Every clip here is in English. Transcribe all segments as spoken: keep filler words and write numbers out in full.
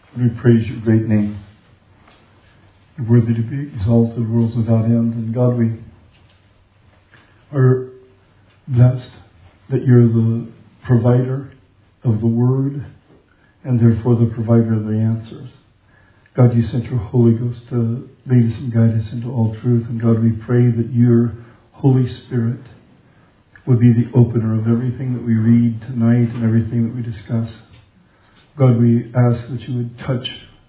We praise your great name. You're worthy to be exalted, world without end. And God, we are blessed that you're the provider of the Word and therefore the provider of the answers. God, you sent your Holy Ghost to lead us and guide us into all truth. And God, we pray that your Holy Spirit would be the opener of everything that we read tonight and everything that we discuss. God, we ask that you would touch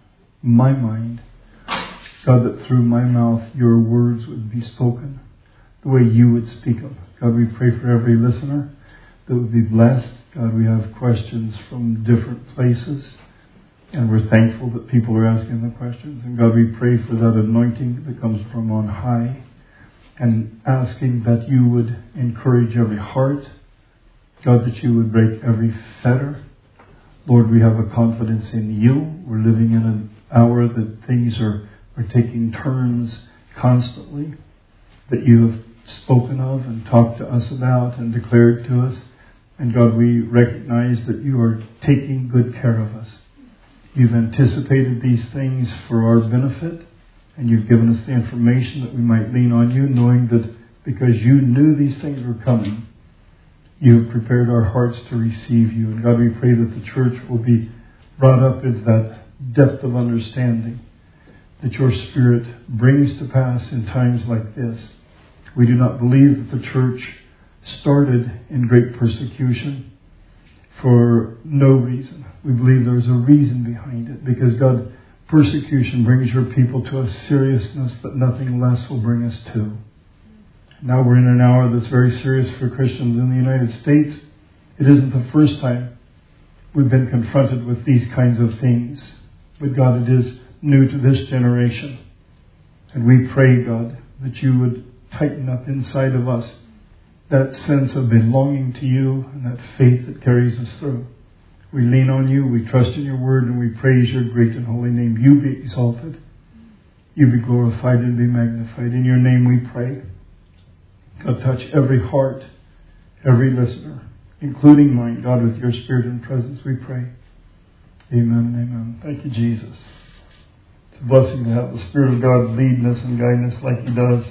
my mind. God, that through my mouth your words would be spoken the way you would speak them. God, we pray for every listener that would be blessed. God, we have questions from different places, and we're thankful that people are asking the questions. And God, we pray for that anointing that comes from on high, and asking that you would encourage every heart. God, that you would break every fetter. Lord, we have a confidence in you. We're living in an hour that things are, are taking turns constantly, that you have spoken of and talked to us about and declared to us. And God, we recognize that you are taking good care of us. You've anticipated these things for our benefit, and you've given us the information that we might lean on you, knowing that because you knew these things were coming, you have prepared our hearts to receive you. And God, we pray that the church will be brought up into that depth of understanding that your Spirit brings to pass in times like this. We do not believe that the church started in great persecution for no reason. We believe there is a reason behind it, because God, persecution brings your people to a seriousness that nothing less will bring us to. Now we're in an hour that's very serious for Christians in the United States. It isn't the first time we've been confronted with these kinds of things. But God, it is new to this generation. And we pray, God, that you would tighten up inside of us that sense of belonging to you and that faith that carries us through. We lean on you, we trust in your word, and we praise your great and holy name. You be exalted. You be glorified and be magnified. In your name we pray. God, touch every heart, every listener, including mine. God, with your Spirit and presence, we pray. Amen and amen. Thank you, Jesus. It's a blessing to have the Spirit of God leading us and guiding us like he does.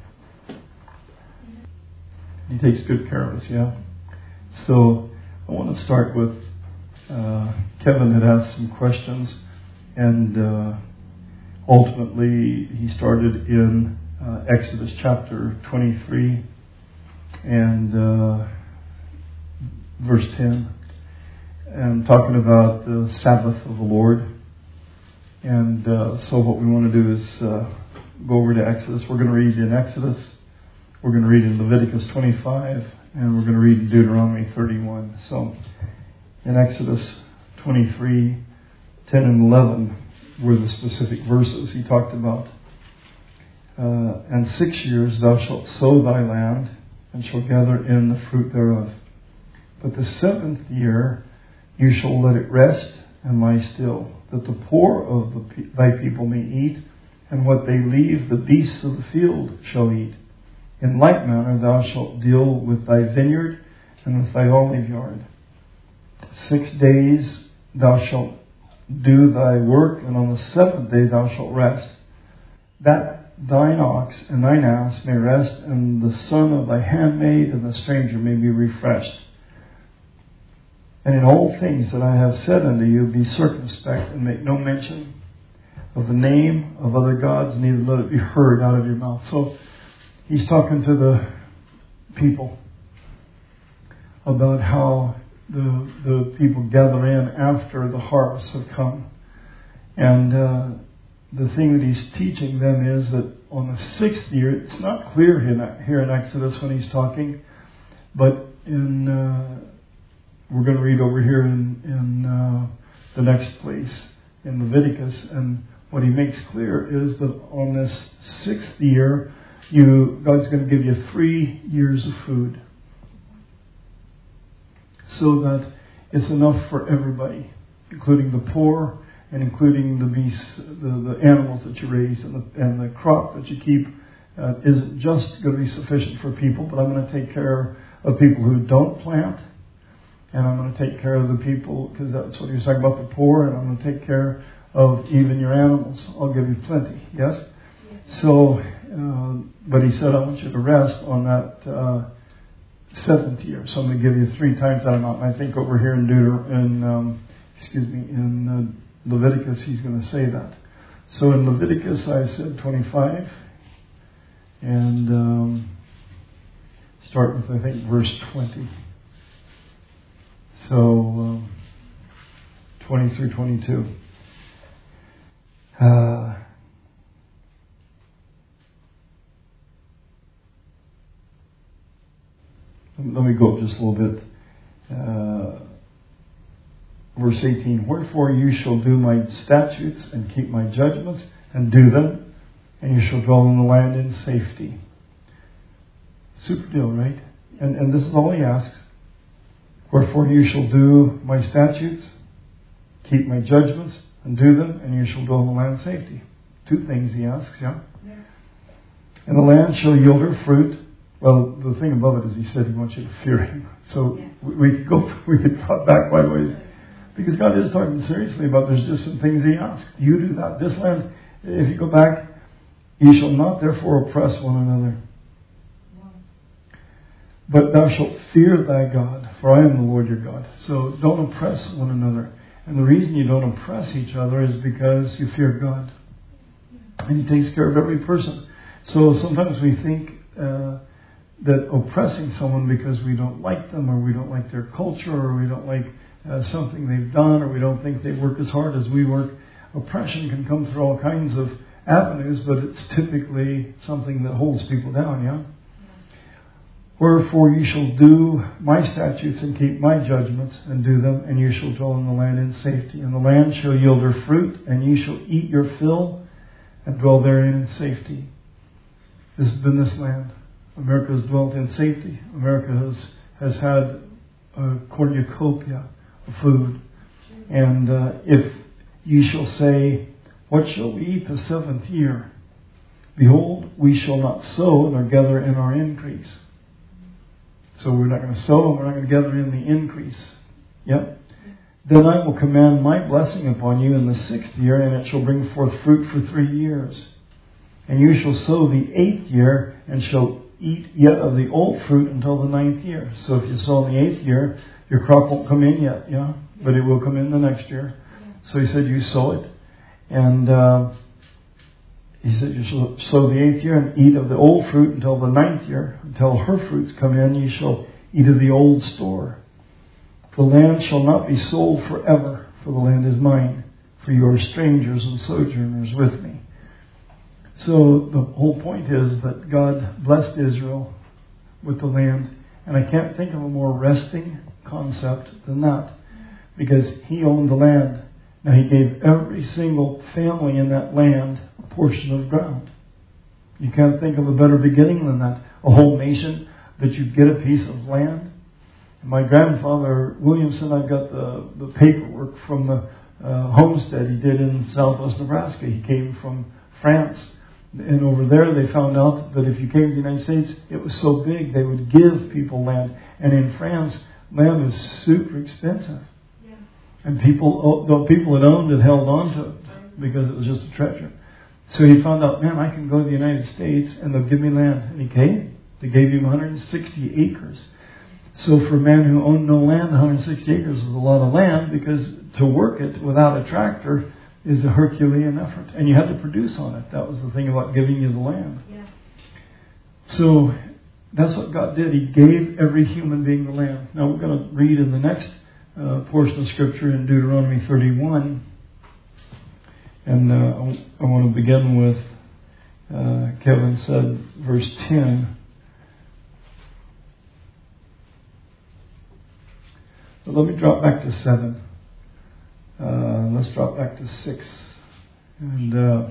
He takes good care of us, yeah? So I want to start with uh, Kevin had asked some questions, and uh, ultimately he started in Uh, Exodus chapter twenty-three and uh, verse ten, and talking about the Sabbath of the Lord. And uh, so what we want to do is uh, go over to Exodus. We're going to read in Exodus, we're going to read in Leviticus twenty-five, and we're going to read in Deuteronomy thirty-one. So in Exodus twenty-three, ten and eleven were the specific verses he talked about. Uh, and six years thou shalt sow thy land, and shalt gather in the fruit thereof. But the seventh year you shall let it rest and lie still, that the poor of the pe- thy people may eat, and what they leave the beasts of the field shall eat. In like manner thou shalt deal with thy vineyard and with thy olive yard. Six days thou shalt do thy work, and on the seventh day thou shalt rest. That thine ox and thine ass may rest, and the son of thy handmaid and the stranger may be refreshed. And in all things that I have said unto you, be circumspect, and make no mention of the name of other gods, neither let it be heard out of your mouth. So he's talking to the people about how the the people gather in after the harvest have come. And uh, the thing that he's teaching them is that on the sixth year, it's not clear here in Exodus when he's talking, but in uh, we're going to read over here in, in uh, the next place, in Leviticus, and what he makes clear is that on this sixth year, you God's going to give you three years of food, so that it's enough for everybody, including the poor, and including the beasts, the, the animals that you raise, and the, and the crop that you keep, uh, isn't just going to be sufficient for people, but I'm going to take care of people who don't plant, and I'm going to take care of the people, because that's what he was talking about, the poor, and I'm going to take care of even your animals. I'll give you plenty. Yes? Yes. So, uh, but he said, I want you to rest on that uh, seventh year. So I'm going to give you three times that amount. And I think over here in Deuter, in um, excuse me, in uh, Leviticus, he's going to say that. So in Leviticus, I said twenty-five, and um, start with, I think, verse twenty. So, um, twenty through twenty-two. Uh, let me go up just a little bit. Uh, verse eighteen. Wherefore you shall do my statutes and keep my judgments and do them, and you shall dwell in the land in safety. Super deal, right? And, and this is all he asks. Wherefore you shall do my statutes, keep my judgments, and do them, and you shall dwell in the land in safety. Two things he asks, yeah? yeah? And the land shall yield her fruit. Well, the thing above it is he said he wants you to fear him. So yeah. we, we could go, we could drop back quite a ways. Because God is talking seriously about there's just some things he asks. You do that. This land, if you go back, ye shall not therefore oppress one another. But thou shalt fear thy God, for I am the Lord your God. So don't oppress one another. And the reason you don't oppress each other is because you fear God. And he takes care of every person. So sometimes we think uh, that oppressing someone because we don't like them, or we don't like their culture, or we don't like uh, something they've done, or we don't think they work as hard as we work. Oppression can come through all kinds of avenues, but it's typically something that holds people down, yeah? Wherefore you shall do my statutes and keep my judgments and do them, and you shall dwell in the land in safety. And the land shall yield her fruit, and you shall eat your fill and dwell therein in safety. This has been this land. America has dwelt in safety. America has, has had a cornucopia of food. And uh, if ye shall say, what shall we eat the seventh year? Behold, we shall not sow nor gather in our increase. So we're not going to sow and we're not going to gather in the increase. Yep. Then I will command my blessing upon you in the sixth year, and it shall bring forth fruit for three years. And you shall sow the eighth year, and shall eat yet of the old fruit until the ninth year. So if you sow in the eighth year, your crop won't come in yet, yeah? But it will come in the next year. So he said, you sow it. And uh, he said, you shall sow the eighth year and eat of the old fruit until the ninth year. Until her fruits come in, you shall eat of the old store. The land shall not be sold forever, for the land is mine. For you are strangers and sojourners with me. So the whole point is that God blessed Israel with the land. And I can't think of a more resting concept than that. Because he owned the land. Now he gave every single family in that land a portion of ground. You can't think of a better beginning than that. A whole nation that you get a piece of land. My grandfather, Williamson, I've got the, the paperwork from the uh, homestead he did in southwest Nebraska. He came from France. And over there they found out that if you came to the United States, it was so big they would give people land. And in France, land was super expensive. Yeah. And people, the people that owned it held on to it because it was just a treasure. So he found out, man, I can go to the United States and they'll give me land. And he came. They gave him one hundred sixty acres. So for a man who owned no land, one hundred sixty acres is a lot of land, because to work it without a tractor is a Herculean effort. And you had to produce on it. That was the thing about giving you the land. Yeah. So that's what God did. He gave every human being the land. Now we're going to read in the next uh, portion of Scripture in Deuteronomy thirty-one. And uh, I want to begin with, uh, Kevin said, verse ten. But let me drop back to seven. Uh, let's drop back to six. And uh,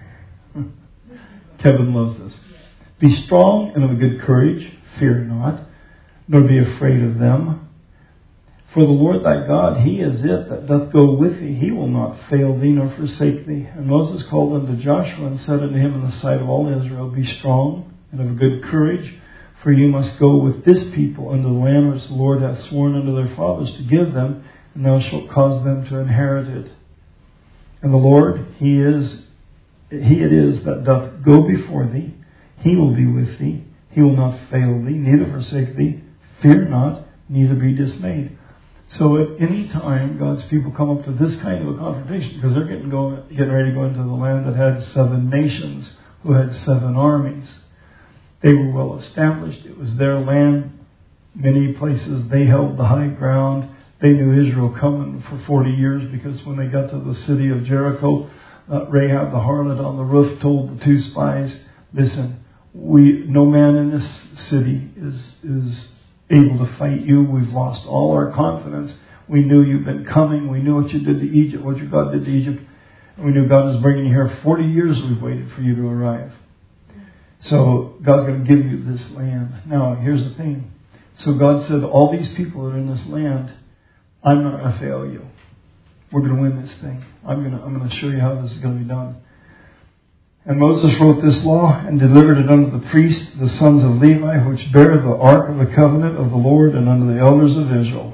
Kevin loves this. Be strong and of a good courage. Fear not, nor be afraid of them. For the Lord thy God, He is it that doth go with thee. He will not fail thee nor forsake thee. And Moses called unto Joshua and said unto him in the sight of all Israel, Be strong and of a good courage. For you must go with this people unto the land which the Lord hath sworn unto their fathers to give them, and thou shalt cause them to inherit it. And the Lord, He is, He it is that doth go before thee. He will be with thee. He will not fail thee, neither forsake thee. Fear not, neither be dismayed. So at any time, God's people come up to this kind of a confrontation, because they're getting, go, getting ready to go into the land that had seven nations, who had seven armies. They were well established. It was their land. Many places they held the high ground. They knew Israel coming for forty years, because when they got to the city of Jericho, uh, Rahab the harlot on the roof told the two spies, listen, we no man in this city is is able to fight you. We've lost all our confidence. We knew you've been coming. We knew what you did to Egypt, what your God did to Egypt. And we knew God was bringing you here. forty years we've waited for you to arrive. So God's going to give you this land. Now, here's the thing. So God said, all these people that are in this land, I'm not going to fail you. We're going to win this thing. I'm going to, I'm going to show you how this is going to be done. And Moses wrote this law and delivered it unto the priests, the sons of Levi, which bear the ark of the covenant of the Lord, and unto the elders of Israel.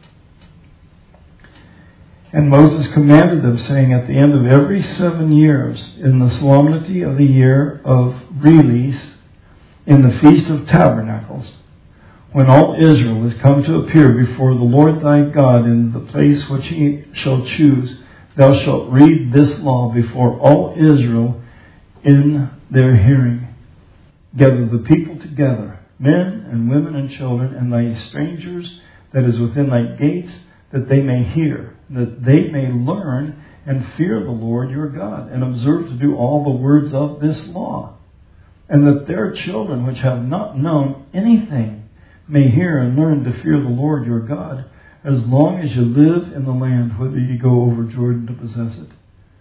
And Moses commanded them, saying, at the end of every seven years, in the solemnity of the year of release, in the Feast of Tabernacles, when all Israel is come to appear before the Lord thy God in the place which he shall choose, thou shalt read this law before all Israel in their hearing. Gather the people together, men and women and children, and thy strangers that is within thy gates, that they may hear, that they may learn and fear the Lord your God, and observe to do all the words of this law, and that their children which have not known anything may hear and learn to fear the Lord your God, as long as you live in the land, whether you go over Jordan to possess it.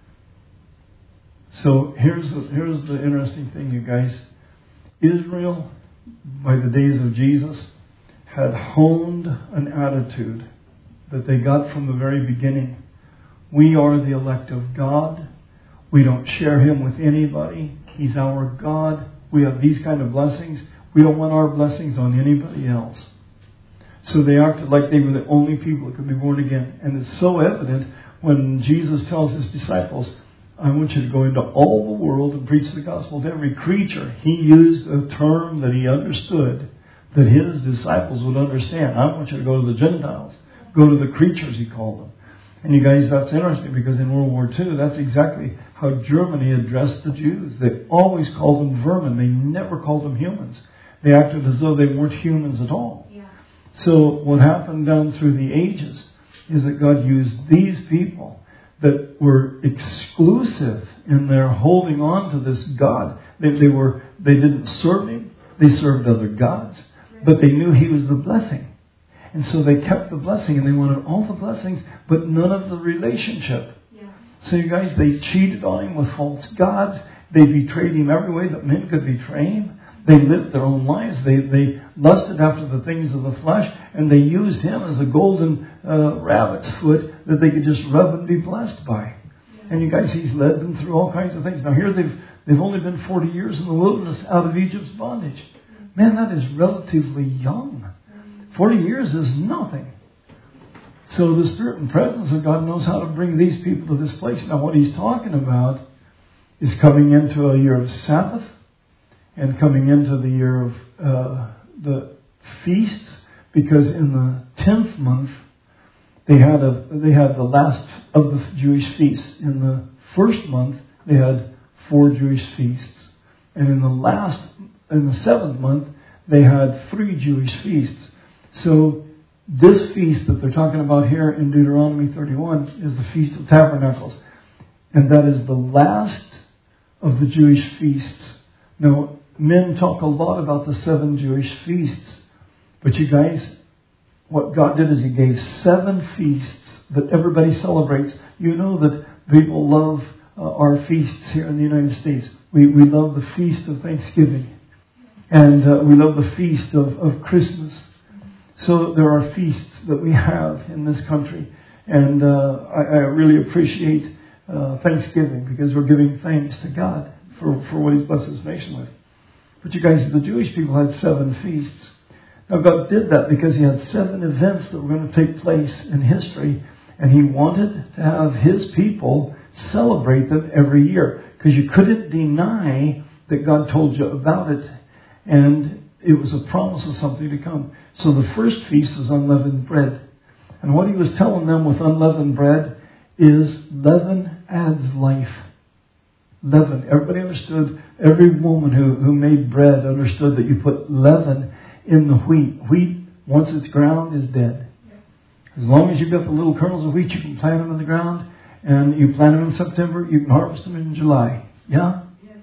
So here's the, here's the interesting thing, you guys. Israel, by the days of Jesus, had honed an attitude that they got from the very beginning. We are the elect of God. We don't share Him with anybody. He's our God. We have these kind of blessings. We don't want our blessings on anybody else. So they acted like they were the only people that could be born again. And it's so evident when Jesus tells His disciples, I want you to go into all the world and preach the gospel to every creature. He used a term that He understood, that His disciples would understand. I want you to go to the Gentiles. Go to the creatures, He called them. And you guys, that's interesting, because in World War Two, that's exactly how Germany addressed the Jews. They always called them vermin. They never called them humans. They acted as though they weren't humans at all. Yeah. So what happened down through the ages is that God used these people that were exclusive in their holding on to this God. They, they were they didn't serve Him. They served other gods. But they knew He was the blessing. And so they kept the blessing, and they wanted all the blessings, but none of the relationship. Yeah. So you guys, they cheated on Him with false gods. They betrayed Him every way that men could betray Him. They lived their own lives. They they lusted after the things of the flesh, and they used Him as a golden uh, rabbit's foot that they could just rub and be blessed by. Yeah. And you guys, He's led them through all kinds of things. Now here they've they've only been forty years in the wilderness out of Egypt's bondage. Man, that is relatively young. Forty years is nothing. So the Spirit and presence of God knows how to bring these people to this place. Now what He's talking about is coming into a year of Sabbath, and coming into the year of uh, the feasts, because in the tenth month they had a they had the last of the Jewish feasts. In the first month they had four Jewish feasts, and in the last in the seventh month they had three Jewish feasts. So this feast that they're talking about here in Deuteronomy thirty-one is the Feast of Tabernacles, and that is the last of the Jewish feasts. Now, men talk a lot about the seven Jewish feasts. But you guys, what God did is He gave seven feasts that everybody celebrates. You know that people love uh, our feasts here in the United States. We we love the Feast of Thanksgiving. And uh, we love the Feast of, of Christmas. So there are feasts that we have in this country. And uh, I, I really appreciate uh, Thanksgiving, because we're giving thanks to God for, for what He's blessed this nation with. But you guys, the Jewish people had seven feasts. Now God did that because He had seven events that were going to take place in history. And He wanted to have His people celebrate them every year. Because you couldn't deny that God told you about it. And it was a promise of something to come. So the first feast was unleavened bread. And what he was telling them with unleavened bread is leaven adds life. Leaven. Everybody understood, every woman who, who made bread understood that you put leaven in the wheat. Wheat, once it's ground, is dead. As long as you've got the little kernels of wheat, you can plant them in the ground. And you plant them in September, you can harvest them in July. Yeah? Yes.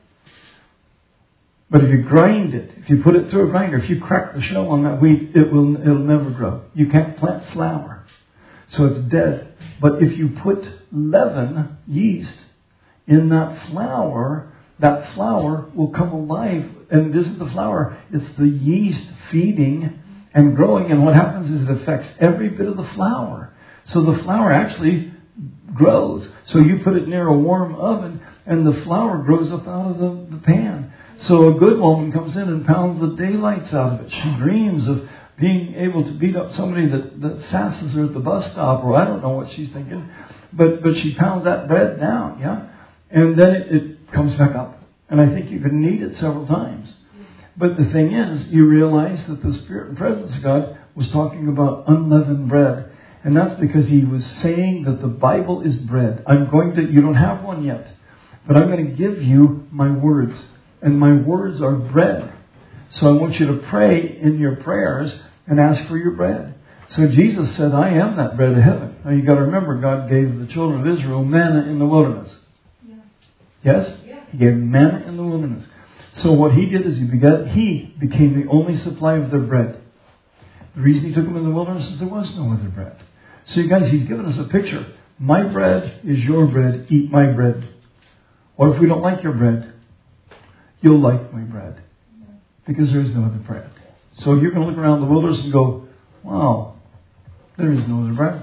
But if you grind it, if you put it through a grinder, if you crack the shell on that wheat, it will, it'll never grow. You can't plant flour. So it's dead. But if you put leaven, yeast, in that flour, that flour will come alive. And this is the flour. It's the yeast feeding and growing. And what happens is it affects every bit of the flour. So the flour actually grows. So you put it near a warm oven and the flour grows up out of the, the pan. So a good woman comes in and pounds the daylights out of it. She dreams of being able to beat up somebody that, that sasses her at the bus stop, or I don't know what she's thinking. But but she pounds that bread down, yeah? And then it, it comes back up. And I think you can knead it several times. But the thing is, you realize that the Spirit and presence of God was talking about unleavened bread. And that's because he was saying that the Bible is bread. I'm going to, you don't have one yet, but I'm going to give you my words. And my words are bread. So I want you to pray in your prayers and ask for your bread. So Jesus said, I am that bread of heaven. Now you've got to remember, God gave the children of Israel manna in the wilderness. Yeah. Yes? Yeah. He gave manna in the wilderness. So what he did is he begot, he became the only supply of their bread. The reason he took them in the wilderness is there was no other bread. So you guys, he's given us a picture. My bread is your bread. Eat my bread. What if we don't like your bread? You'll like my bread. Because there is no other bread. So you're going to look around the wilderness and go, wow, there is no other bread.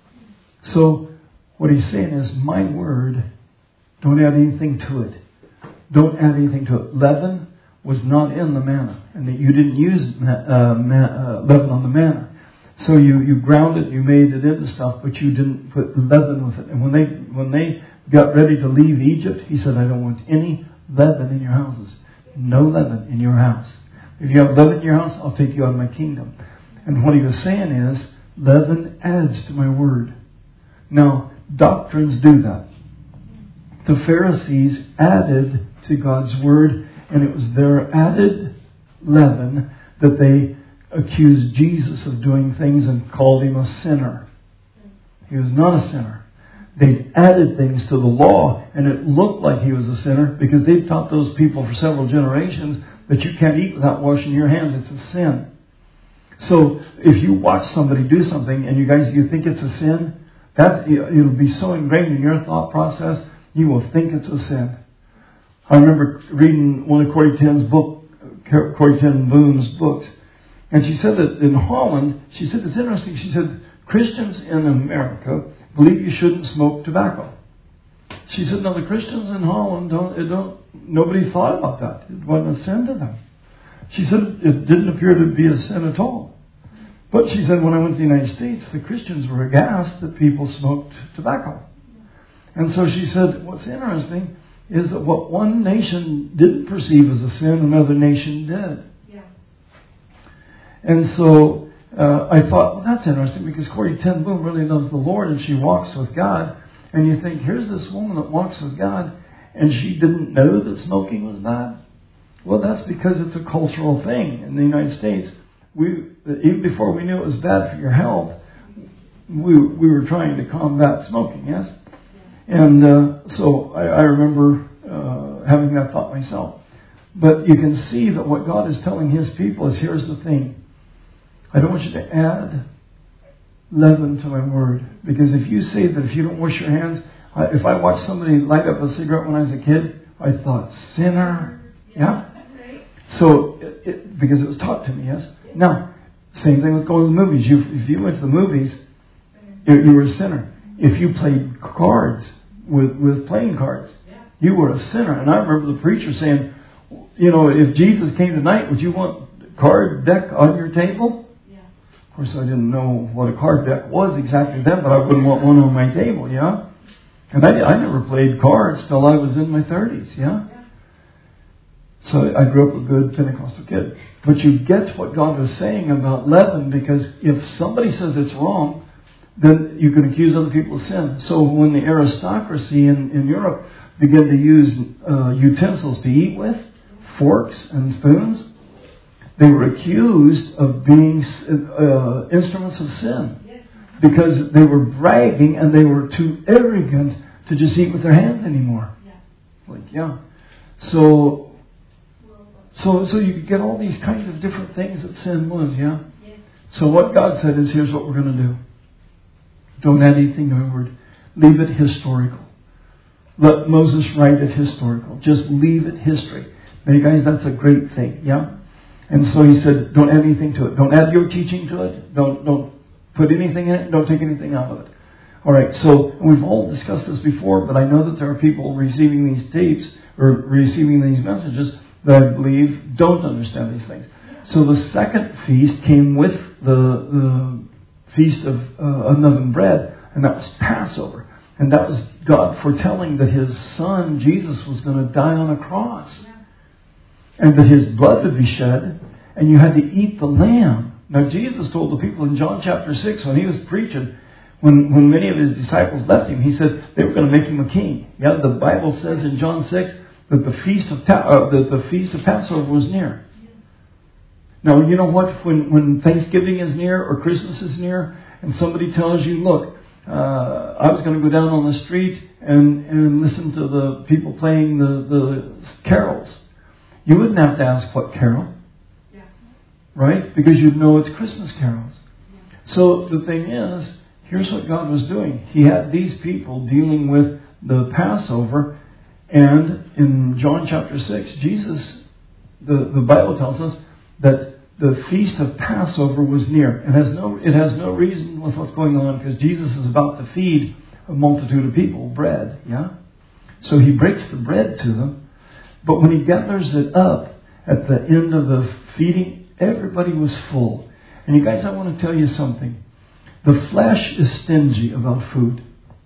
So what he's saying is, my word, don't add anything to it. Don't add anything to it. Leaven was not in the manna. And that you didn't use uh, ma- uh, leaven on the manna. So you, you ground it, you made it into stuff, but you didn't put leaven with it. And when they when they got ready to leave Egypt, he said, I don't want any leaven in your houses. No leaven in your house. If you have leaven in your house, I'll take you out of my kingdom. And what he was saying is, leaven adds to my word. Now, doctrines do that. The Pharisees added to God's word, and it was their added leaven that they accused Jesus of doing things and called him a sinner. He was not a sinner. They added things to the law, and it looked like he was a sinner because they've taught those people for several generations that you can't eat without washing your hands. It's a sin. So if you watch somebody do something and you guys, you think it's a sin, that's, it'll be so ingrained in your thought process, you will think it's a sin. I remember reading one of Corrie Ten's book, Corrie Ten Boom's books, and she said that in Holland, she said, it's interesting, she said, Christians in America believe you shouldn't smoke tobacco. She said, no, the Christians in Holland, don't, it don't, nobody thought about that. It wasn't a sin to them. She said it didn't appear to be a sin at all. But she said, when I went to the United States, the Christians were aghast that people smoked tobacco. And so she said, what's interesting is that what one nation didn't perceive as a sin, another nation did. Yeah. And so uh, I thought, well, that's interesting because Corrie Ten Boom really loves the Lord and she walks with God. And you think, here's this woman that walks with God and she didn't know that smoking was bad. Well, that's because it's a cultural thing in the United States. We, even before we knew it was bad for your health, we we were trying to combat smoking, yes? And uh, so I, I remember uh, having that thought myself. But you can see that what God is telling his people is, here's the thing. I don't want you to add leaven to my word. Because if you say that if you don't wash your hands, I, if I watched somebody light up a cigarette when I was a kid, I thought, sinner. Yeah? So, it, it, because it was taught to me, yes? Now, same thing with going to the movies. You, if you went to the movies, you, you were a sinner. If you played cards with, with playing cards, you were a sinner. And I remember the preacher saying, you know, if Jesus came tonight, would you want a card deck on your table? Yeah. Of course, I didn't know what a card deck was exactly then, but I wouldn't want one on my table, yeah? And I, I never played cards till I was in my thirties, yeah? So I grew up a good Pentecostal kid. But you get what God was saying about leaven, because if somebody says it's wrong, then you can accuse other people of sin. So when the aristocracy in, in Europe began to use uh, utensils to eat with, forks and spoons, they were accused of being uh, instruments of sin. Because they were bragging and they were too arrogant to just eat with their hands anymore. Like, yeah. So... So, so you get all these kinds of different things that sin was, yeah? Yes. So what God said is, here's what we're going to do. Don't add anything to the word. Leave it historical. Let Moses write it historical. Just leave it history. Now, you guys, that's a great thing, yeah? And so he said, don't add anything to it. Don't add your teaching to it. Don't, don't put anything in it. Don't take anything out of it. All right, so we've all discussed this before, but I know that there are people receiving these tapes or receiving these messages that I believe don't understand these things. So the second feast came with the, the feast of uh, unleavened bread, and that was Passover. And that was God foretelling that His Son, Jesus, was going to die on a cross. And that His blood would be shed, and you had to eat the lamb. Now Jesus told the people in John chapter six, when He was preaching, when, when many of His disciples left Him, He said they were going to make Him a king. Yeah, the Bible says in John six, that the feast of Ta- uh, the, the feast of Passover was near. Now, you know what? When when Thanksgiving is near or Christmas is near, and somebody tells you, "Look, uh, I was going to go down on the street and and listen to the people playing the, the carols," you wouldn't have to ask what carol, yeah. Right? Because you'd know it's Christmas carols. Yeah. So the thing is, here's what God was doing. He had these people dealing with the Passover. And in John chapter six, Jesus, the, the Bible tells us that the feast of Passover was near. It has no it has no reason with what's going on, because Jesus is about to feed a multitude of people bread, yeah? So He breaks the bread to them. But when He gathers it up at the end of the feeding, everybody was full. And you guys, I want to tell you something. The flesh is stingy about food.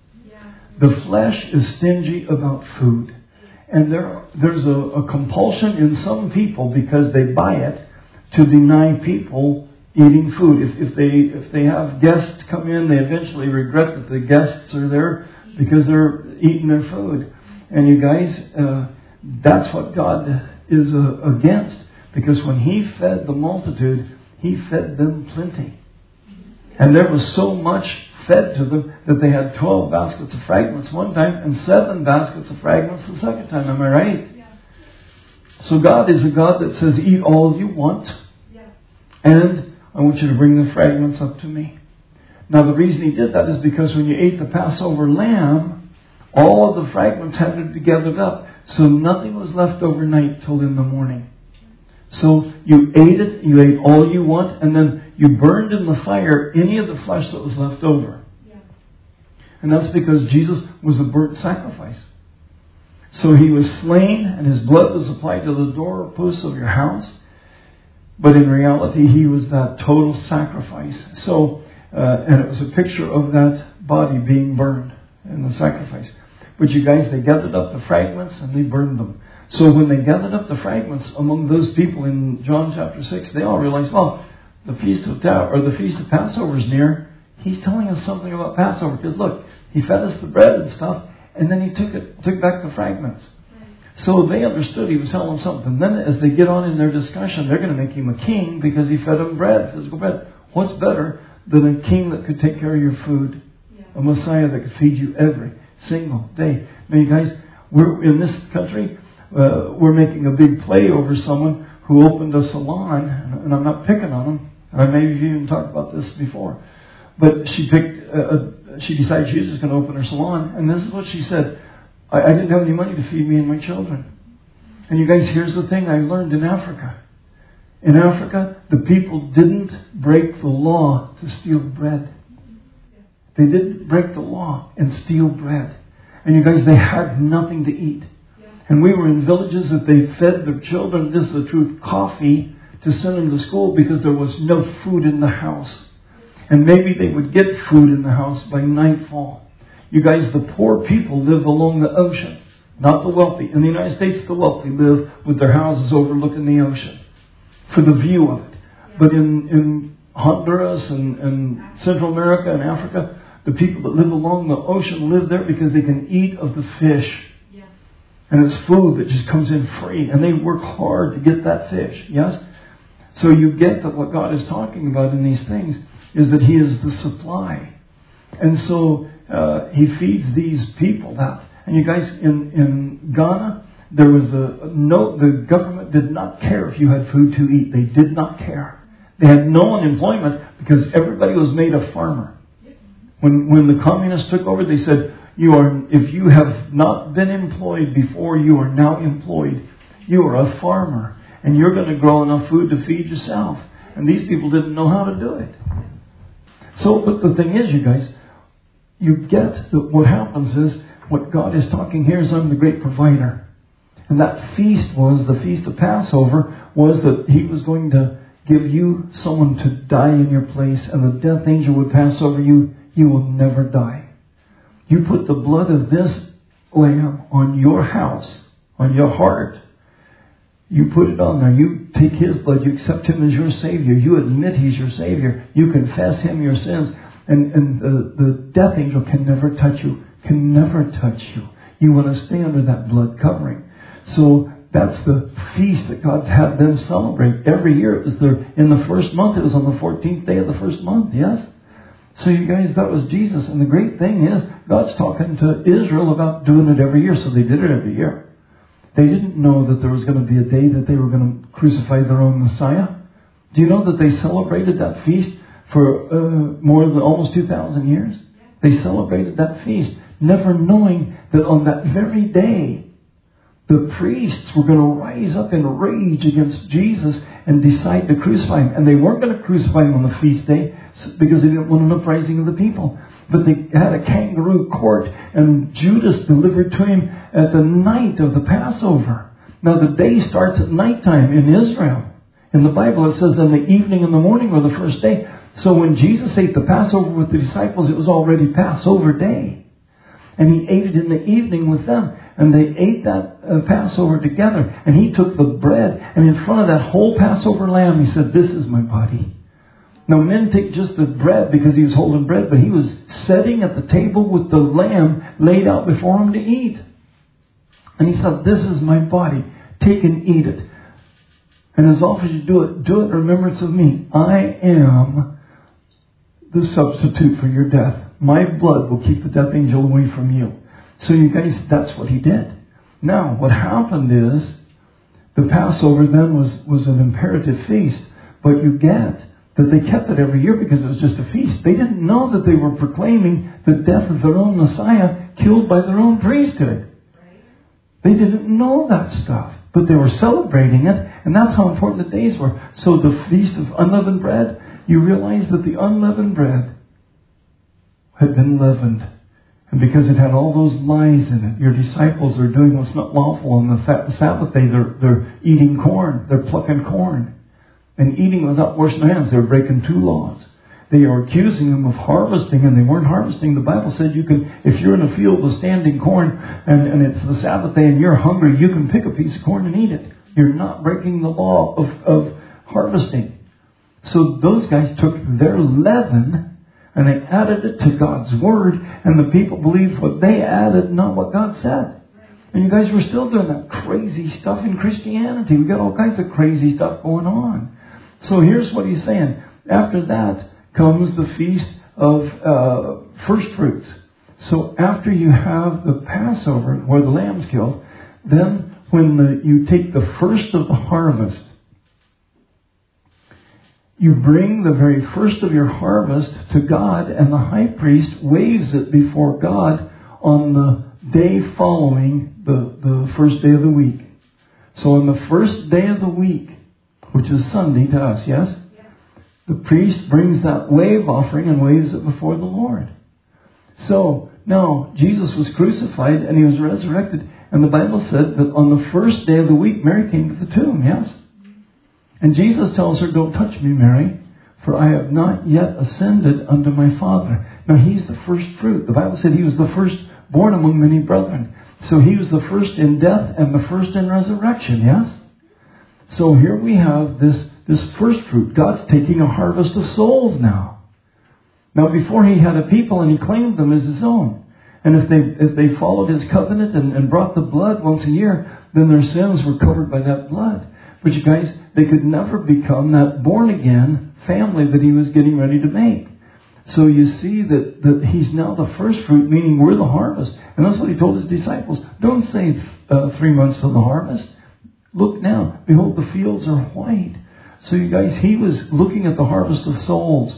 The flesh is stingy about food. And there, there's a, a compulsion in some people, because they buy it, to deny people eating food. If, if they if they have guests come in, they eventually regret that the guests are there because they're eating their food. And you guys, uh, that's what God is uh, against. Because when He fed the multitude, He fed them plenty. And there was so much fed to them that they had twelve baskets of fragments one time and seven baskets of fragments the second time. Am I right? Yeah. So God is a God that says, eat all you want. Yeah. And I want you to bring the fragments up to me. Now the reason He did that is because when you ate the Passover lamb, all of the fragments had to be gathered up. So nothing was left overnight till in the morning. So you ate it, you ate all you want, and then you burned in the fire any of the flesh that was left over. Yeah. And that's because Jesus was a burnt sacrifice. So He was slain and His blood was applied to the doorposts of your house. But in reality, He was that total sacrifice. So, uh, and it was a picture of that body being burned in the sacrifice. But you guys, they gathered up the fragments and they burned them. So when they gathered up the fragments among those people in John chapter six, they all realized, oh, the feast of Ta- or the feast of Passover is near. He's telling us something about Passover, because look, He fed us the bread and stuff, and then He took it, took back the fragments. Right. So they understood He was telling them something. Then as they get on in their discussion, they're going to make Him a king because He fed them bread, physical bread. What's better than a king that could take care of your food? Yeah. A Messiah that could feed you every single day. Now, you guys, we're in this country. Uh, we're making a big play over someone who opened a salon, and I'm not picking on him. I maybe even talked about this before, but she picked. Uh, uh, she decided she was just going to open her salon, and this is what she said: I, "I didn't have any money to feed me and my children." And you guys, here's the thing I learned in Africa. In Africa, the people didn't break the law to steal bread. They didn't break the law and steal bread. And you guys, they had nothing to eat. And we were in villages that they fed their children, this is the truth, coffee to send them to school because there was no food in the house. And maybe they would get food in the house by nightfall. You guys, the poor people live along the ocean, not the wealthy. In the United States, the wealthy live with their houses overlooking the ocean for the view of it. But in, in Honduras and, and Central America and Africa, the people that live along the ocean live there because they can eat of the fish. Yeah. And it's food that just comes in free. And they work hard to get that fish. Yes? So you get that what God is talking about in these things is that He is the supply. And so uh, He feeds these people that. And you guys, in, in Ghana, there was a no, the government did not care if you had food to eat. They did not care. They had no unemployment because everybody was made a farmer. When when the communists took over, they said, "You are if you have not been employed before, you are now employed. You are a farmer, and you're going to grow enough food to feed yourself." And these people didn't know how to do it. So, but the thing is, you guys, you get that what happens is what God is talking here is I'm the great provider, and that feast was the feast of Passover was that He was going to give you someone to die in your place, and the death angel would pass over you. You will never die. You put the blood of this lamb on your house, on your heart. You put it on there. You take His blood. You accept Him as your Savior. You admit He's your Savior. You confess Him your sins. And, and the, the death angel can never touch you. Can never touch you. You want to stay under that blood covering. So that's the feast that God's had them celebrate every year. It was the, in the first month. It was on the fourteenth day of the first month. Yes? So you guys, that was Jesus. And the great thing is, God's talking to Israel about doing it every year. So they did it every year. They didn't know that there was going to be a day that they were going to crucify their own Messiah. Do you know that they celebrated that feast for uh, more than almost two thousand years? They celebrated that feast, never knowing that on that very day, the priests were going to rise up in rage against Jesus and decide to crucify Him. And they weren't going to crucify Him on the feast day because they didn't want an uprising of the people. But they had a kangaroo court, and Judas delivered to him at the night of the Passover. Now the day starts at nighttime in Israel. In the Bible it says in the evening and the morning were the first day. So when Jesus ate the Passover with the disciples, it was already Passover day. And He ate it in the evening with them. And they ate that uh, Passover together. And He took the bread, and in front of that whole Passover lamb, He said, "This is my body." Now men take just the bread because He was holding bread, but He was sitting at the table with the lamb laid out before Him to eat. And He said, "This is my body. Take and eat it. And as often as you do it, do it in remembrance of me. I am the substitute for your death. My blood will keep the death angel away from you." So you guys, that's what He did. Now, what happened is, the Passover then was, was an imperative feast. But you get that they kept it every year because it was just a feast. They didn't know that they were proclaiming the death of their own Messiah killed by their own priesthood. They didn't know that stuff. But they were celebrating it, and that's how important the days were. So the Feast of Unleavened Bread, you realize that the unleavened bread had been leavened. And because it had all those lies in it, your disciples are doing what's not lawful on the Sabbath day. They're, they're eating corn. They're plucking corn. And eating without washing their hands. They're breaking two laws. They are accusing them of harvesting, and they weren't harvesting. The Bible said you can, if you're in a field with standing corn, and, and it's the Sabbath day and you're hungry, you can pick a piece of corn and eat it. You're not breaking the law of, of harvesting. So those guys took their leaven and they added it to God's Word, and the people believed what they added, not what God said. And you guys were still doing that crazy stuff in Christianity. We got all kinds of crazy stuff going on. So here's what He's saying. After that comes the Feast of uh, First Fruits. So after you have the Passover, where the lamb's killed, then when the, you take the first of the harvest, you bring the very first of your harvest to God, and the high priest waves it before God on the day following the, the first day of the week. So on the first day of the week, which is Sunday to us, yes? Yeah. The priest brings that wave offering and waves it before the Lord. So now Jesus was crucified and He was resurrected, and the Bible said that on the first day of the week, Mary came to the tomb, yes? And Jesus tells her, "Don't touch me, Mary, for I have not yet ascended unto my Father." Now he's the first fruit. The Bible said he was the first born among many brethren. So he was the first in death and the first in resurrection, yes? So here we have this, this first fruit. God's taking a harvest of souls now. Now before he had a people and he claimed them as his own. And if they if they followed his covenant and, and brought the blood once a year, then their sins were covered by that blood. But you guys, they could never become that born again family that he was getting ready to make. So you see that, that he's now the first fruit, meaning we're the harvest. And that's what he told his disciples. Don't say uh, three months till the harvest. Look now, behold, the fields are white. So you guys, he was looking at the harvest of souls.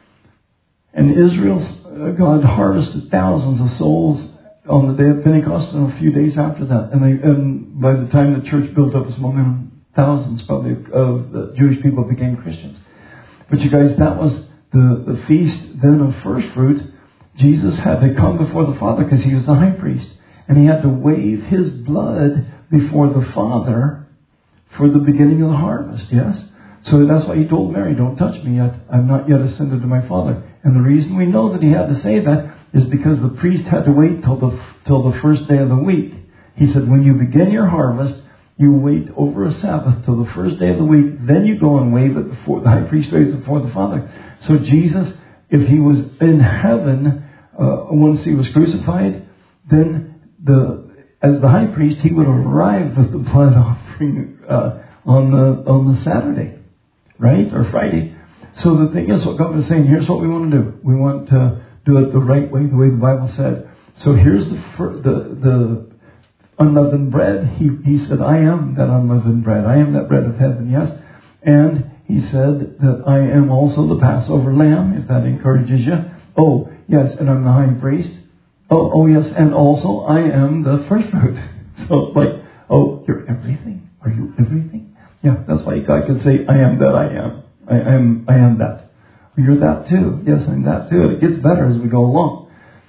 And Israel, uh, God harvested thousands of souls on the day of Pentecost and a few days after that. And, they, and by the time the church built up its momentum, thousands probably of the Jewish people became Christians. But you guys, that was the, the feast then of first fruit. Jesus had to come before the Father because he was the high priest. And he had to wave his blood before the Father for the beginning of the harvest, yes? So that's why he told Mary, don't touch me yet. I'm not yet ascended to my Father. And the reason we know that he had to say that is because the priest had to wait till the, till the first day of the week. He said, when you begin your harvest, you wait over a Sabbath till the first day of the week. Then you go and wave it before the high priest waves it before the Father. So Jesus, if he was in heaven uh, once he was crucified, then the as the high priest, he would arrive with the blood offering uh, on the on the Saturday, right, or Friday. So the thing is, what God was saying, here's what we want to do. We want to do it the right way, the way the Bible said. So here's the the the unleavened bread. He he said, I am that unleavened bread. I am that bread of heaven, yes. And he said that I am also the Passover lamb, if that encourages you. Oh, yes, and I'm the high priest. Oh, oh yes, and also I am the first fruit. So it's like, oh, you're everything? Are you everything? Yeah, that's why God can say, I am that I am. I am I am that. You're that too. Yes, I'm that too. It gets better as we go along.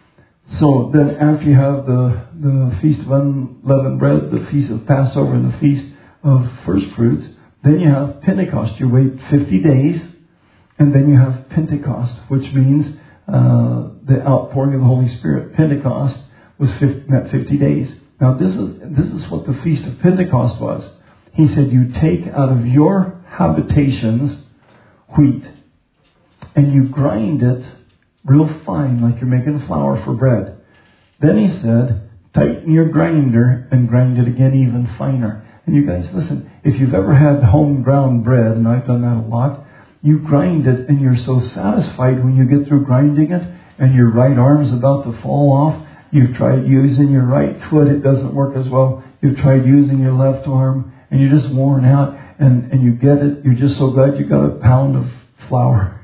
So then after you have the, the Feast of Unleavened Bread, the Feast of Passover, and the Feast of First Fruits, then you have Pentecost. You wait fifty days, and then you have Pentecost, which means uh, the outpouring of the Holy Spirit. Pentecost was fifty, meant fifty days. Now this is this is what the Feast of Pentecost was. He said, you take out of your habitations wheat, and you grind it real fine, like you're making flour for bread. Then he said, tighten your grinder and grind it again even finer. And you guys, listen, if you've ever had home ground bread, and I've done that a lot, you grind it and you're so satisfied when you get through grinding it and your right arm's about to fall off. You've tried using your right foot, it doesn't work as well. You've tried using your left arm and you're just worn out and, and you get it. You're just so glad you got a pound of flour.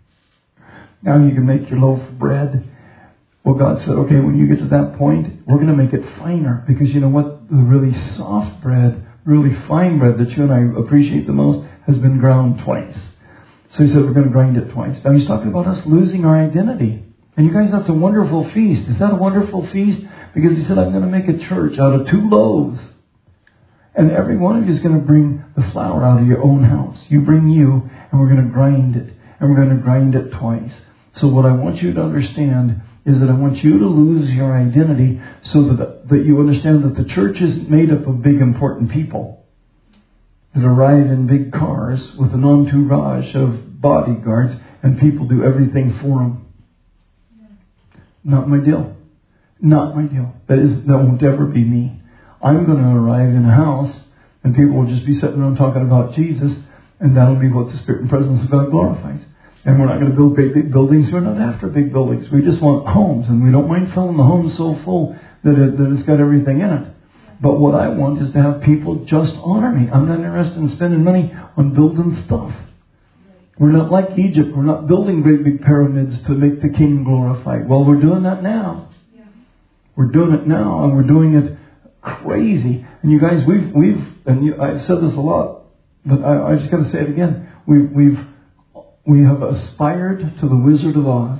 Now you can make your loaf of bread. Well, God said, okay, when you get to that point, we're going to make it finer. Because you know what? The really soft bread, really fine bread that you and I appreciate the most has been ground twice. So he said, we're going to grind it twice. Now he's talking about us losing our identity. And you guys, that's a wonderful feast. Is that a wonderful feast? Because he said, I'm going to make a church out of two loaves. And every one of you is going to bring the flour out of your own house. You bring you, and we're going to grind it. And we're going to grind it twice. So what I want you to understand is that I want you to lose your identity so that, that you understand that the church isn't made up of big important people that arrive in big cars with an entourage of bodyguards and people do everything for them. Yeah. Not my deal. Not my deal. That is, that won't ever be me. I'm going to arrive in a house and people will just be sitting around talking about Jesus, and that'll be what the Spirit and presence of God glorifies. And we're not going to build big, big buildings. We're not after big buildings. We just want homes. And we don't mind filling the homes so full that, it, that it's got everything in it. But what I want is to have people just honor me. I'm not interested in spending money on building stuff. We're not like Egypt. We're not building great big pyramids to make the king glorified. Well, we're doing that now. We're doing it now. And we're doing it crazy. And you guys, we've, we've and you, I've said this a lot, but I, I just got to say it again. We've, we've, We have aspired to the Wizard of Oz.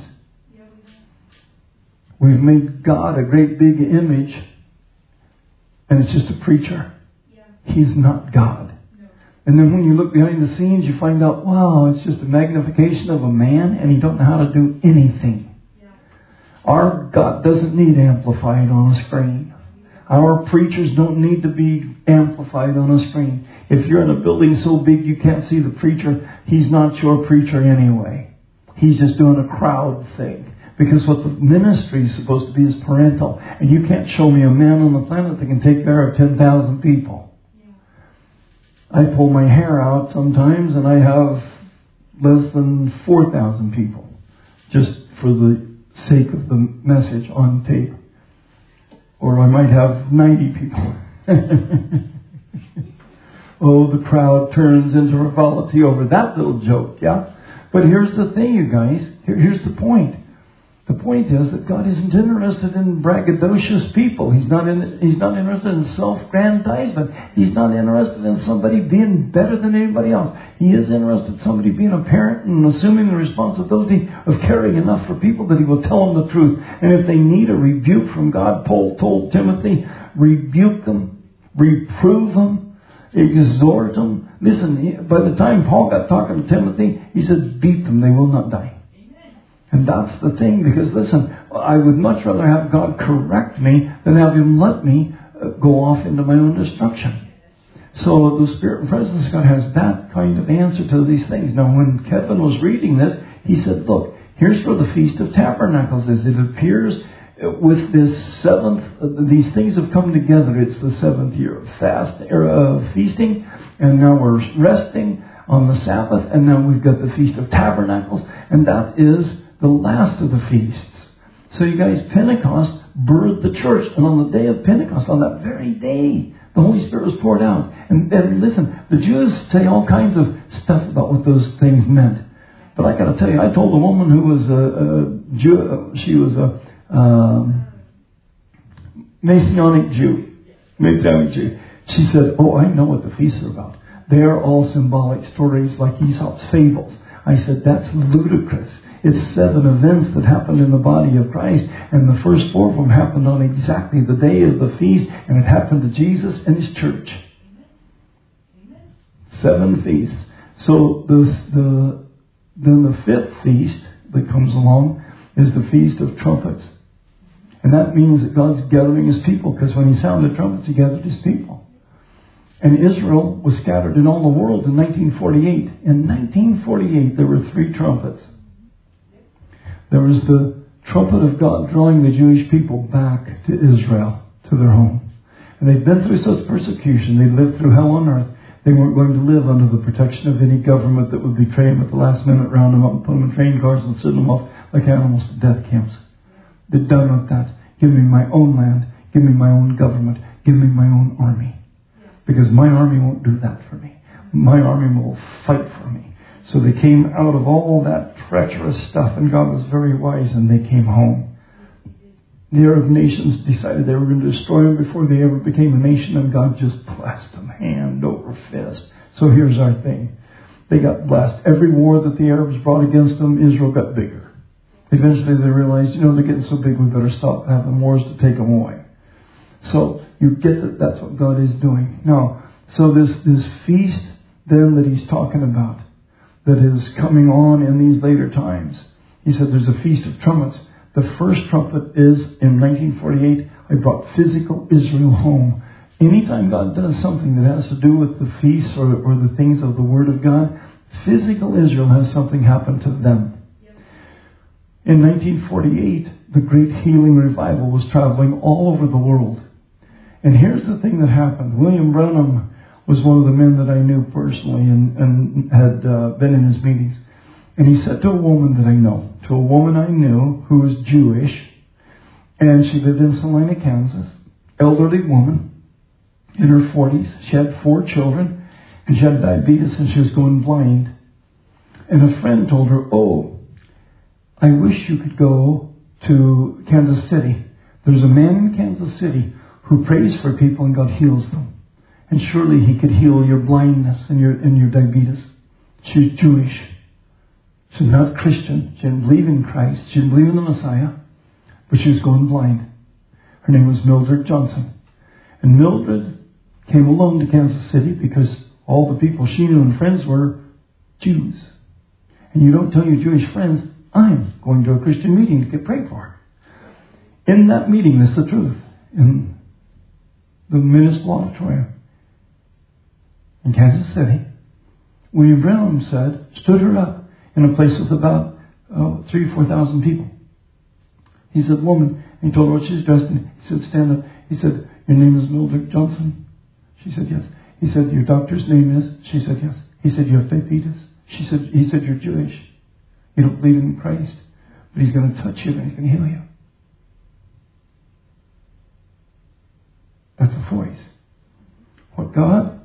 We've made God a great big image, and it's just a preacher. He's not God. And then when you look behind the scenes, you find out, wow, it's just a magnification of a man, and he don't know how to do anything. Our God doesn't need amplified on a screen. Our preachers don't need to be amplified on a screen. If you're in a building so big you can't see the preacher, he's not your preacher anyway. He's just doing a crowd thing. Because what the ministry is supposed to be is parental. And you can't show me a man on the planet that can take care of ten thousand people. Yeah. I pull my hair out sometimes and I have less than four thousand people. Just for the sake of the message on tape. Or I might have ninety people. Oh, the crowd turns into frivolity over that little joke, yeah? But here's the thing, you guys. Here, here's the point. The point is that God isn't interested in braggadocious people. He's not in, He's not interested in self-grandizement. He's not interested in somebody being better than anybody else. He is interested in somebody being a parent and assuming the responsibility of caring enough for people that he will tell them the truth. And if they need a rebuke from God, Paul told Timothy, rebuke them, reprove them, exhort them. Listen, by the time Paul got talking to Timothy, he said, beat them, they will not die. And that's the thing, because listen, I would much rather have God correct me than have Him let me go off into my own destruction. So the Spirit and presence of God has that kind of answer to these things. Now when Kevin was reading this, he said, look, here's where the Feast of Tabernacles is. It appears with this seventh, these things have come together. It's the seventh year of fast, era of feasting, and now we're resting on the Sabbath, and now we've got the Feast of Tabernacles, and that is the last of the feasts. So you guys, Pentecost birthed the church. And on the day of Pentecost, on that very day, the Holy Spirit was poured out. And, and listen, the Jews say all kinds of stuff about what those things meant. But I got to tell you, I told a woman who was a, a Jew, she was a um, Messianic Jew. Messianic Jew. She said, oh, I know what the feasts are about. They are all symbolic stories like Aesop's fables. I said, that's ludicrous. It's seven events that happened in the body of Christ, and the first four of them happened on exactly the day of the feast, and it happened to Jesus and His church. Amen. Seven feasts. So the, the, then the fifth feast that comes along is the Feast of Trumpets. And that means that God's gathering His people, because when He sounded trumpets, He gathered His people. And Israel was scattered in all the world in nineteen forty-eight. In nineteen forty-eight, there were three trumpets. There was the trumpet of God drawing the Jewish people back to Israel, to their home. And they'd been through such persecution. They'd lived through hell on earth. They weren't going to live under the protection of any government that would betray them at the last minute, round them up and put them in train cars and send them off like animals to death camps. They're done with that. Give me my own land. Give me my own government. Give me my own army. Because my army won't do that for me. My army will fight for me. So they came out of all that treacherous stuff, and God was very wise, and they came home. The Arab nations decided they were going to destroy them before they ever became a nation, and God just blessed them hand over fist. So here's our thing. They got blessed. Every war that the Arabs brought against them, Israel got bigger. Eventually they realized, you know, they're getting so big, we better stop having wars to take them away. So you get that that's what God is doing. Now, so this, this feast then that He's talking about, that is coming on in these later times. He said there's a Feast of Trumpets. The first trumpet is in nineteen forty-eight. I brought physical Israel home. Anytime God does something that has to do with the feasts or, or the things of the Word of God, physical Israel has something happen to them. In nineteen forty-eight, the great healing revival was traveling all over the world. And here's the thing that happened. William Branham was one of the men that I knew personally and, and had uh, been in his meetings. And he said to a woman that I know, to a woman I knew who was Jewish, and she lived in Salina, Kansas, elderly woman, in her forties. She had four children, and she had diabetes, and she was going blind. And a friend told her, oh, I wish you could go to Kansas City. There's a man in Kansas City who prays for people and God heals them. And surely He could heal your blindness and your and your diabetes. She's Jewish. She's not Christian. She didn't believe in Christ. She didn't believe in the Messiah. But she was going blind. Her name was Mildred Johnson. And Mildred came alone to Kansas City because all the people she knew and friends were Jews. And you don't tell your Jewish friends, I'm going to a Christian meeting to get prayed for. In that meeting, this is the truth, in the municipal auditorium in Kansas City, William Branham said, stood her up in a place with about oh, three or four thousand people. He said, woman, and he told her what she was dressed in. He said, stand up. He said, your name is Mildred Johnson? She said, yes. He said, your doctor's name is? She said, yes. He said, you have diabetes? She said, he said, you're Jewish. You don't believe in Christ, but he's going to touch you and he's going to heal you. That's a voice. What God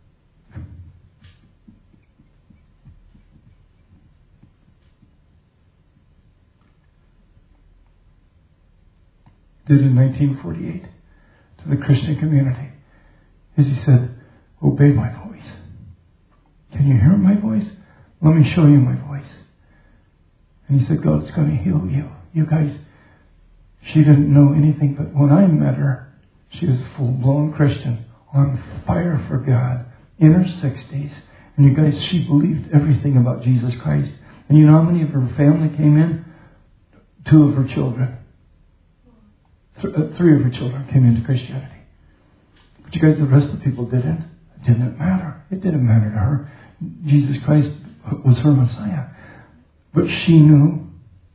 did in nineteen forty-eight to the Christian community is he said, obey my voice. Can you hear my voice? Let me show you my voice. And he said, God's going to heal you. You guys, she didn't know anything, but when I met her, she was a full-blown Christian, on fire for God, in her sixties. And you guys, she believed everything about Jesus Christ. And you know how many of her family came in? Two of her children. Th- uh, three of her children came into Christianity. But you guys, the rest of the people didn't. It didn't matter. It didn't matter to her. Jesus Christ was her Messiah. But she knew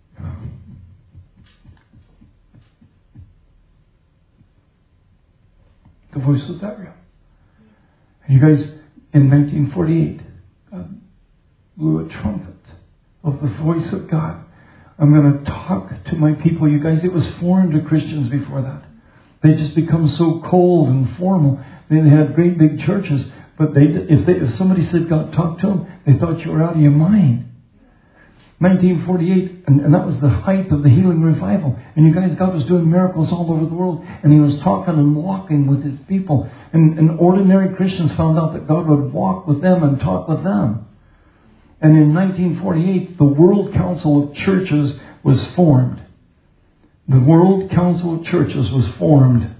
the voice was that real. And you guys, in nineteen forty-eight, God blew a trumpet of the voice of God. I'm going to talk to my people. You guys, it was foreign to Christians before that. They just become so cold and formal. They had great big churches, but they, if, they, if somebody said God talked to them, they thought you were out of your mind. nineteen forty-eight, and, and that was the height of the healing revival. And you guys, God was doing miracles all over the world, and He was talking and walking with His people. And, and ordinary Christians found out that God would walk with them and talk with them. And in nineteen forty-eight, the World Council of Churches was formed. The World Council of Churches was formed.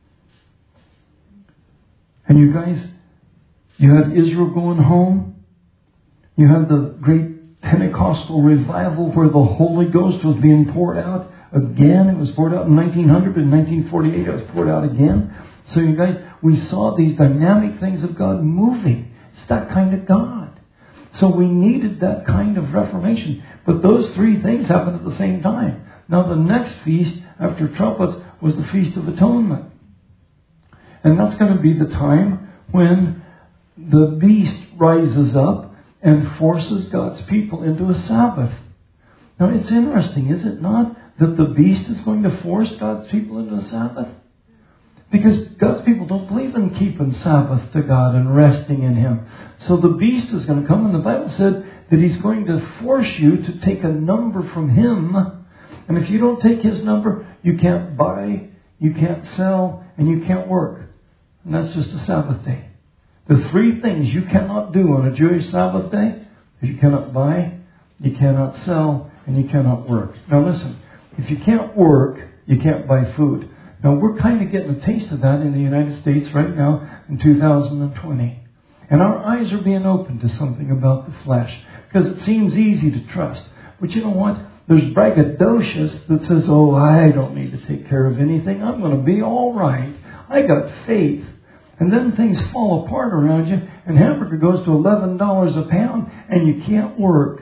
And you guys, you had Israel going home. You had the great Pentecostal revival where the Holy Ghost was being poured out again. It was poured out in nineteen hundred, but in nineteen forty-eight it was poured out again. So you guys, we saw these dynamic things of God moving. It's that kind of God. So we needed that kind of reformation. But those three things happened at the same time. Now the next feast after trumpets was the Feast of Atonement. And that's going to be the time when the beast rises up and forces God's people into a Sabbath. Now it's interesting, is it not, that the beast is going to force God's people into a Sabbath? Because God's people don't believe in keeping Sabbath to God and resting in Him. So the beast is going to come, and the Bible said that he's going to force you to take a number from him. And if you don't take his number, you can't buy, you can't sell, and you can't work. And that's just a Sabbath day. The three things you cannot do on a Jewish Sabbath day is you cannot buy, you cannot sell, and you cannot work. Now listen, if you can't work, you can't buy food. Now we're kind of getting a taste of that in the United States right now in two thousand twenty. And our eyes are being opened to something about the flesh. Because it seems easy to trust. But you know what? There's braggadocious that says, oh, I don't need to take care of anything. I'm going to be all right. I got faith. And then things fall apart around you. And hamburger goes to eleven dollars a pound. And you can't work.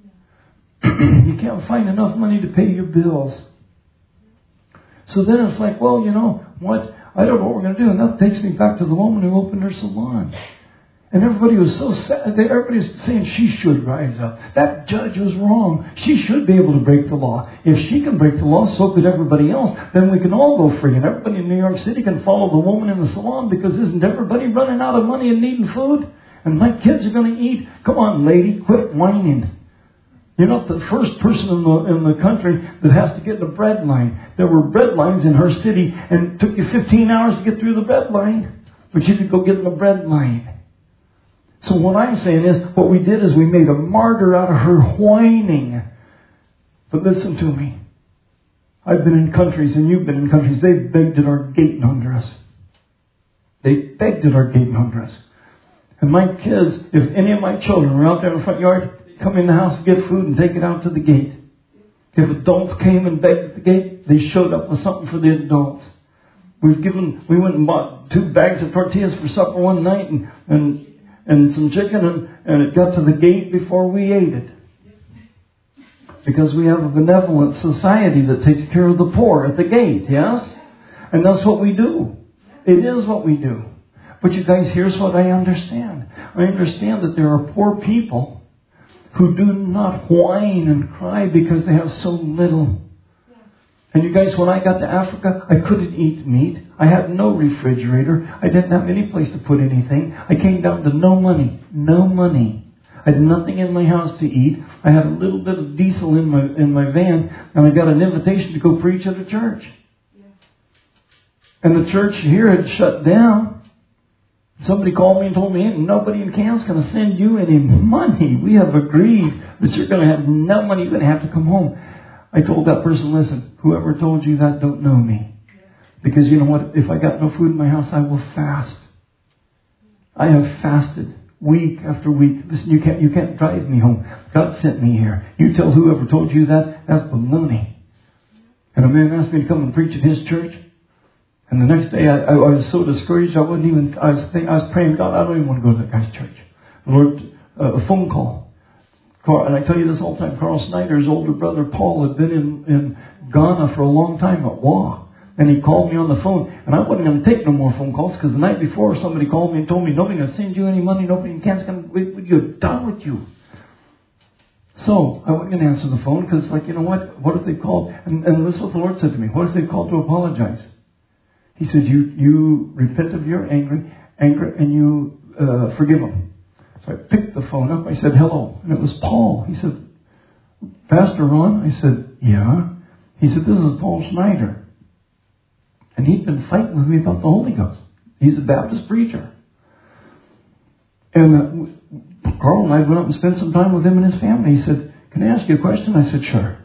You can't find enough money to pay your bills. So then it's like, well, you know what? I don't know what we're going to do. And that takes me back to the woman who opened her salon. And everybody was so sad. Everybody was saying she should rise up. That judge was wrong. She should be able to break the law. If she can break the law, so could everybody else. Then we can all go free. And everybody in New York City can follow the woman in the salon, because isn't everybody running out of money and needing food? And my kids are going to eat. Come on, lady, quit whining. You're not the first person in the, in the country that has to get in the bread line. There were bread lines in her city, and it took you fifteen hours to get through the bread line. But you could go get in the bread line. So what I'm saying is, what we did is we made a martyr out of her whining. But listen to me. I've been in countries, and you've been in countries, they begged at our gate under us. They begged at our gate under us. And my kids, if any of my children were out there in the front yard, come in the house, get food, and take it out to the gate. If adults came and begged at the gate, they showed up with something for the adults. We've given, we went and bought two bags of tortillas for supper one night and, and, and some chicken, and, and it got to the gate before we ate it. Because we have a benevolent society that takes care of the poor at the gate, yes? And that's what we do. It is what we do. But you guys, here's what I understand. I understand that there are poor people who do not whine and cry because they have so little. And you guys, when I got to Africa, I couldn't eat meat. I had no refrigerator. I didn't have any place to put anything. I came down to no money. No money. I had nothing in my house to eat. I had a little bit of diesel in my in my van, and I got an invitation to go preach at a church. And the church here had shut down. Somebody called me and told me, nobody in Canada's going to send you any money. We have agreed that you're going to have no money. You're going to have to come home. I told that person, listen, whoever told you that don't know me. Because you know what? If I got no food in my house, I will fast. I have fasted week after week. Listen, you can't, you can't drive me home. God sent me here. You tell whoever told you that, that's baloney. And a man asked me to come and preach at his church. And the next day, I, I, I was so discouraged, I wasn't even, I was, thinking, I was praying, God, I don't even want to go to that guy's church. The Lord, uh, a phone call. Carl, and I tell you this all the time, Carl Snyder's older brother, Paul, had been in, in Ghana for a long time at Wa. And he called me on the phone. And I wasn't going to take no more phone calls, because the night before, somebody called me and told me, nobody's going to send you any money, nobody in Canada's going to, you're done with you. So, I wasn't going to answer the phone, because, like, you know what? What if they called? And, and this is what the Lord said to me. What if they called to apologize? He said, you you repent of your anger, anger and you uh, forgive them. So I picked the phone up. I said, hello. And it was Paul. He said, Pastor Ron? I said, yeah. He said, this is Paul Snyder. And he'd been fighting with me about the Holy Ghost. He's a Baptist preacher. And uh, Carl and I went up and spent some time with him and his family. He said, can I ask you a question? I said, sure.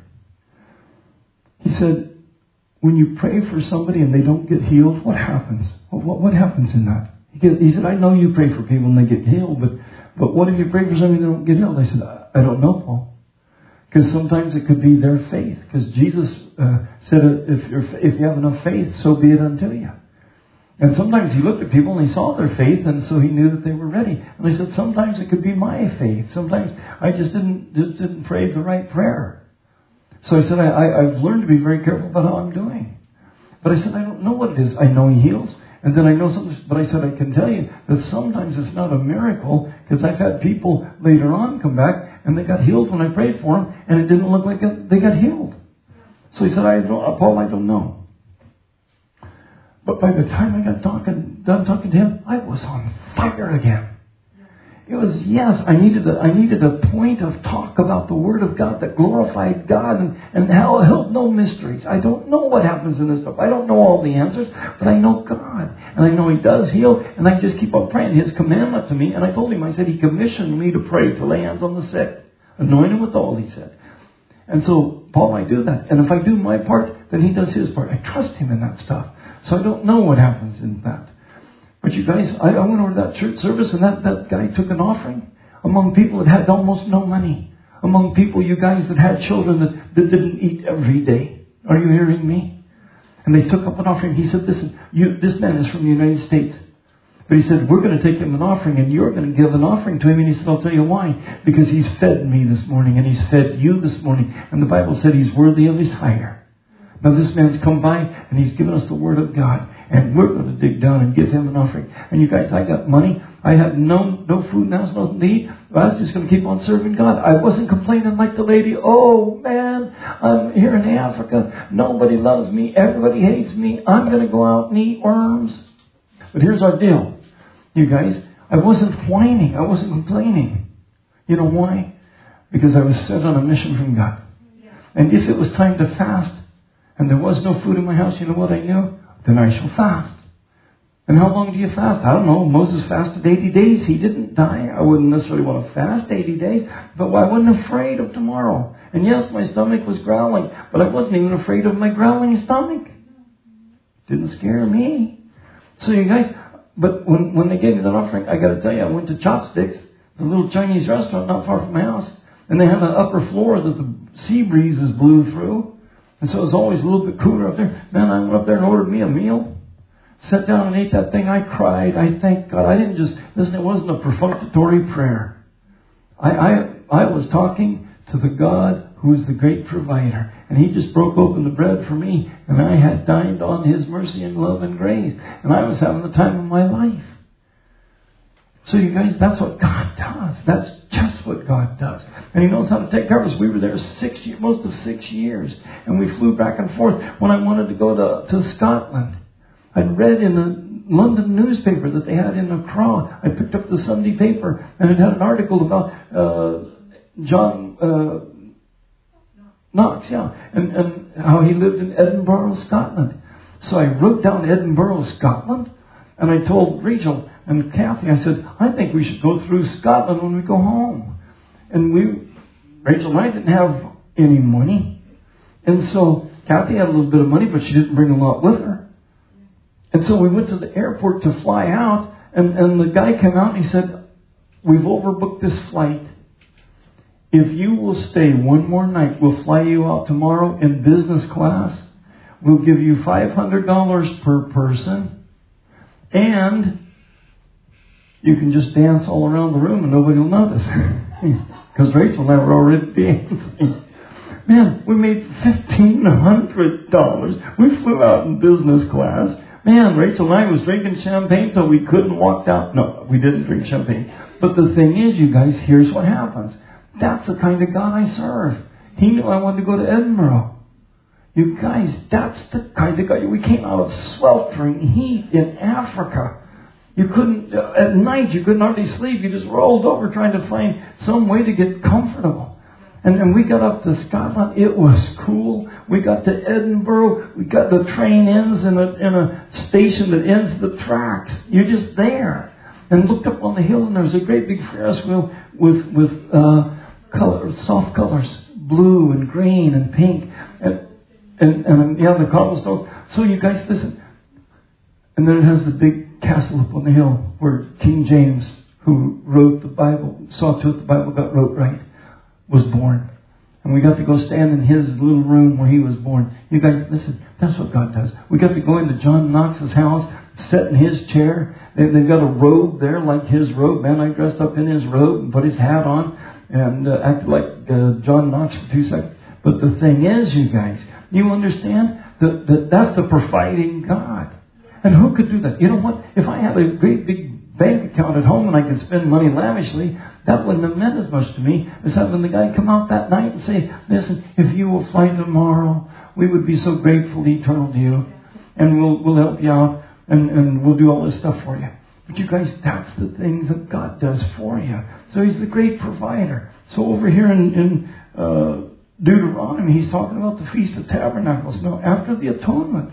He said, when you pray for somebody and they don't get healed, what happens? What, what, what happens in that? He, get, he said, I know you pray for people and they get healed, but, but what if you pray for somebody and they don't get healed? I said, I, I don't know, Paul. Because sometimes it could be their faith. Because Jesus uh, said, if, you're, if you have enough faith, so be it unto you. And sometimes he looked at people and he saw their faith, and so he knew that they were ready. And I said, sometimes it could be my faith. Sometimes I just didn't just didn't pray the right prayer. So I said, I, I, I've learned to be very careful about how I'm doing. But I said, I don't know what it is. I know he heals. And then I know something. But I said, I can tell you that sometimes it's not a miracle, because I've had people later on come back and they got healed when I prayed for them, and it didn't look like they got healed. So he said, I don't, Paul, I don't know. But by the time I got talking, done talking to him, I was on fire again. It was, yes, I needed a, I needed a point of talk about the Word of God that glorified God, and, and hell held no mysteries. I don't know what happens in this stuff. I don't know all the answers, but I know God. And I know He does heal, and I just keep on praying His commandment to me. And I told Him, I said, He commissioned me to pray, to lay hands on the sick. Anoint him with oil, He said. And so, Paul, I do that. And if I do my part, then He does His part. I trust Him in that stuff. So I don't know what happens in that. But you guys, I, I went over to that church service, and that, that guy took an offering among people that had almost no money. Among people, you guys, that had children that, that didn't eat every day. Are you hearing me? And they took up an offering. He said, listen, you, this man is from the United States. But he said, we're going to take him an offering, and you're going to give an offering to him. And he said, I'll tell you why. Because he's fed me this morning, and he's fed you this morning. And the Bible said he's worthy of his hire. Now this man's come by, and he's given us the Word of God. And we're going to dig down and give him an offering. And you guys, I got money. I had no no food in the house, nothing to eat. I was just going to keep on serving God. I wasn't complaining like the lady. Oh, man, I'm here in Africa. Nobody loves me. Everybody hates me. I'm going to go out and eat worms. But here's our deal. You guys, I wasn't whining. I wasn't complaining. You know why? Because I was set on a mission from God. And if it was time to fast, and there was no food in my house, you know what I knew? Then I shall fast. And how long do you fast? I don't know. Moses fasted eighty days. He didn't die. I wouldn't necessarily want to fast eighty days, but I wasn't afraid of tomorrow. And yes, my stomach was growling, but I wasn't even afraid of my growling stomach. Didn't scare me. So you guys, but when, when they gave me that offering, I got to tell you, I went to Chopsticks, the little Chinese restaurant not far from my house, And they had an upper floor that the sea breezes blew through. And so it was always a little bit cooler up there. Man, I went up there and ordered me a meal. Sat down and ate that thing. I cried. I thanked God. I didn't just, listen, it wasn't a perfunctory prayer. I, I, I was talking to the God who is the great provider. And He just broke open the bread for me. And I had dined on His mercy and love and grace. And I was having the time of my life. So you guys, that's what God does. That's just what God does. And He knows how to take care of us. We were there six years, most of six years. And we flew back and forth. When I wanted to go to, to Scotland, I'd read in the London newspaper that they had in Accra. I picked up the Sunday paper and it had an article about uh, John uh, Knox, yeah, and, and how he lived in Edinburgh, Scotland. So I wrote down Edinburgh, Scotland, and I told Rachel and Kathy, I said, I think we should go through Scotland when we go home. And we, Rachel and I didn't have any money. And so Kathy had a little bit of money, but she didn't bring a lot with her. And so we went to the airport to fly out, and, and the guy came out and he said, we've overbooked this flight. If you will stay one more night, we'll fly you out tomorrow in business class. We'll give you five hundred dollars per person. And you can just dance all around the room and nobody will notice. Because Rachel and I were already dancing. Man, we made fifteen hundred dollars. We flew out in business class. Man, Rachel and I was drinking champagne till we couldn't walk down. No, we didn't drink champagne. But the thing is, you guys, here's what happens. That's the kind of God I serve. He knew I wanted to go to Edinburgh. You guys, that's the kind of God. We came out of sweltering heat in Africa. You couldn't, uh, at night, you couldn't hardly sleep. You just rolled over trying to find some way to get comfortable. And then we got up to Scotland. It was cool. We got to Edinburgh. We got the train ends in a, in a station that ends the tracks. You're just there. And looked up on the hill, and there was a great big Ferris wheel with with uh, color, soft colors, blue and green and pink, and and, and yeah, the cobblestones. So you guys listen. And then it has the big castle up on the hill where King James, who wrote the Bible, saw to it the Bible got wrote right, was born. And we got to go stand in his little room where he was born. You guys, listen, that's what God does. We got to go into John Knox's house, sit in his chair. They, they've got a robe there like his robe. Man, I dressed up in his robe and put his hat on and uh, acted like uh, John Knox for two seconds. But the thing is, you guys, you understand that, that that's the providing God. And who could do that? You know what? If I had a great big bank account at home and I could spend money lavishly, that wouldn't have meant as much to me as having the guy come out that night and say, listen, if you will fly tomorrow, we would be so grateful eternal to you. And we'll we'll help you out and, and we'll do all this stuff for you. But you guys, that's the things that God does for you. So He's the great provider. So over here in, in uh, Deuteronomy, He's talking about the Feast of Tabernacles. Now, after the atonement,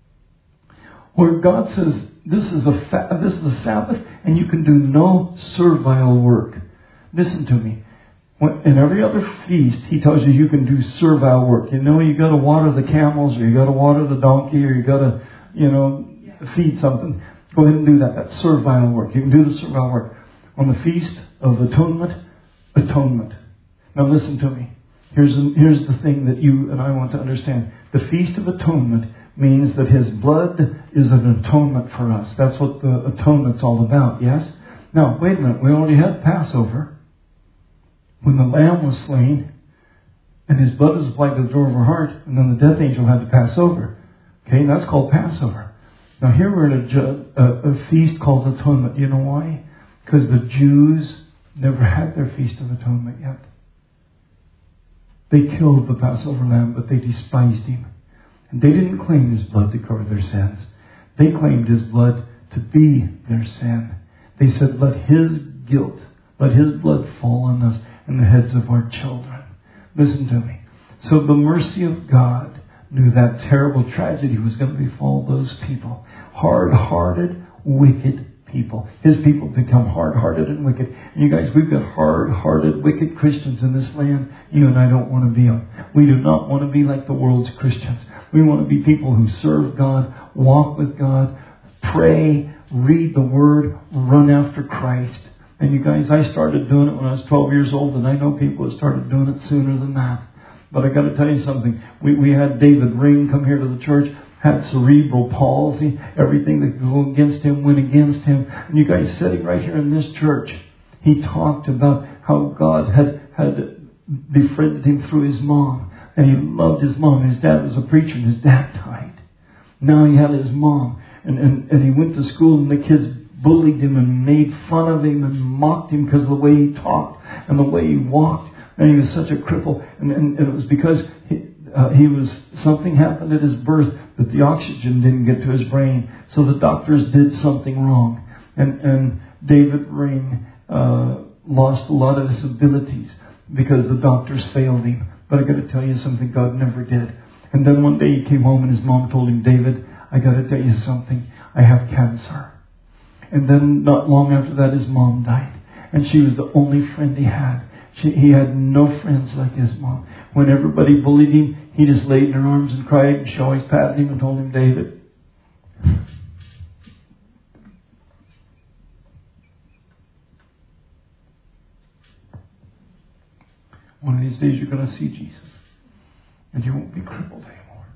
where God says, this is a fa- this is a Sabbath, and you can do no servile work. Listen to me. When, in every other feast, He tells you you can do servile work. You know, you got to water the camels, or you got to water the donkey, or you got to, you know, feed something. Go ahead and do that. That's servile work. You can do the servile work. On the Feast of Atonement, atonement. Now listen to me. Here's a, here's the thing that you and I want to understand. The Feast of Atonement means that His blood is an atonement for us. That's what the atonement's all about, yes? Now, wait a minute. We already had Passover when the Lamb was slain and His blood was applied to the door of our heart, and then the death angel had to pass over. Okay, and that's called Passover. Now here we're at a, ju- a, a feast called Atonement. You know why? Because the Jews never had their Feast of Atonement yet. They killed the Passover lamb, but they despised Him. And they didn't claim His blood to cover their sins. They claimed His blood to be their sin. They said, let His guilt, let His blood fall on us and the heads of our children. Listen to me. So the mercy of God knew that terrible tragedy was going to befall those people. Hard-hearted, wicked people. His people become hard-hearted and wicked. And you guys, we've got hard-hearted, wicked Christians in this land. You and I don't want to be them. We do not want to be like the world's Christians. We want to be people who serve God, walk with God, pray, read the Word, run after Christ. And you guys, I started doing it when I was twelve years old, and I know people that started doing it sooner than that. But I got to tell you something. We we had David Ring come here to the church, had cerebral palsy. Everything that could go against him went against him. And you guys sitting right here in this church, he talked about how God had, had befriended him through his mom. And he loved his mom. His dad was a preacher, and his dad died. Now he had his mom. And, and, and he went to school, and the kids bullied him and made fun of him and mocked him because of the way he talked and the way he walked. And he was such a cripple. And, and, and it was because he, uh, he was something happened at his birth that the oxygen didn't get to his brain. So the doctors did something wrong. And, and David Ring uh, lost a lot of his abilities because the doctors failed him. But I got to tell you something God never did. And then one day he came home and his mom told him, David, I got to tell you something. I have cancer. And then not long after that, his mom died. And she was the only friend he had. She, he had no friends like his mom. When everybody bullied him, he just laid in her arms and cried. And she always patted him and told him, David, one of these days you're going to see Jesus. And you won't be crippled anymore.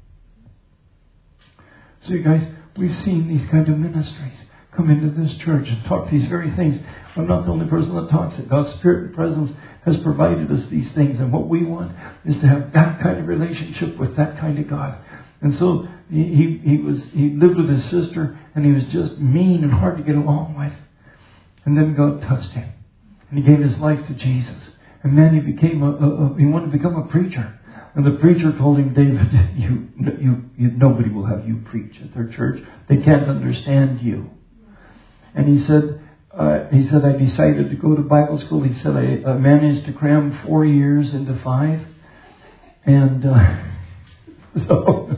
So you guys, we've seen these kind of ministries come into this church and talk these very things. I'm not the only person that talks it. God's Spirit and presence has provided us these things. And what we want is to have that kind of relationship with that kind of God. And so he, he, he was he lived with his sister, and he was just mean and hard to get along with. And then God touched him. And he gave his life to Jesus. And then he became a, a, a he wanted to become a preacher. And the preacher told him, David, you, you, you, nobody will have you preach at their church. They can't understand you. And he said, uh, he said, I decided to go to Bible school. He said, I uh, managed to cram four years into five. And uh, so,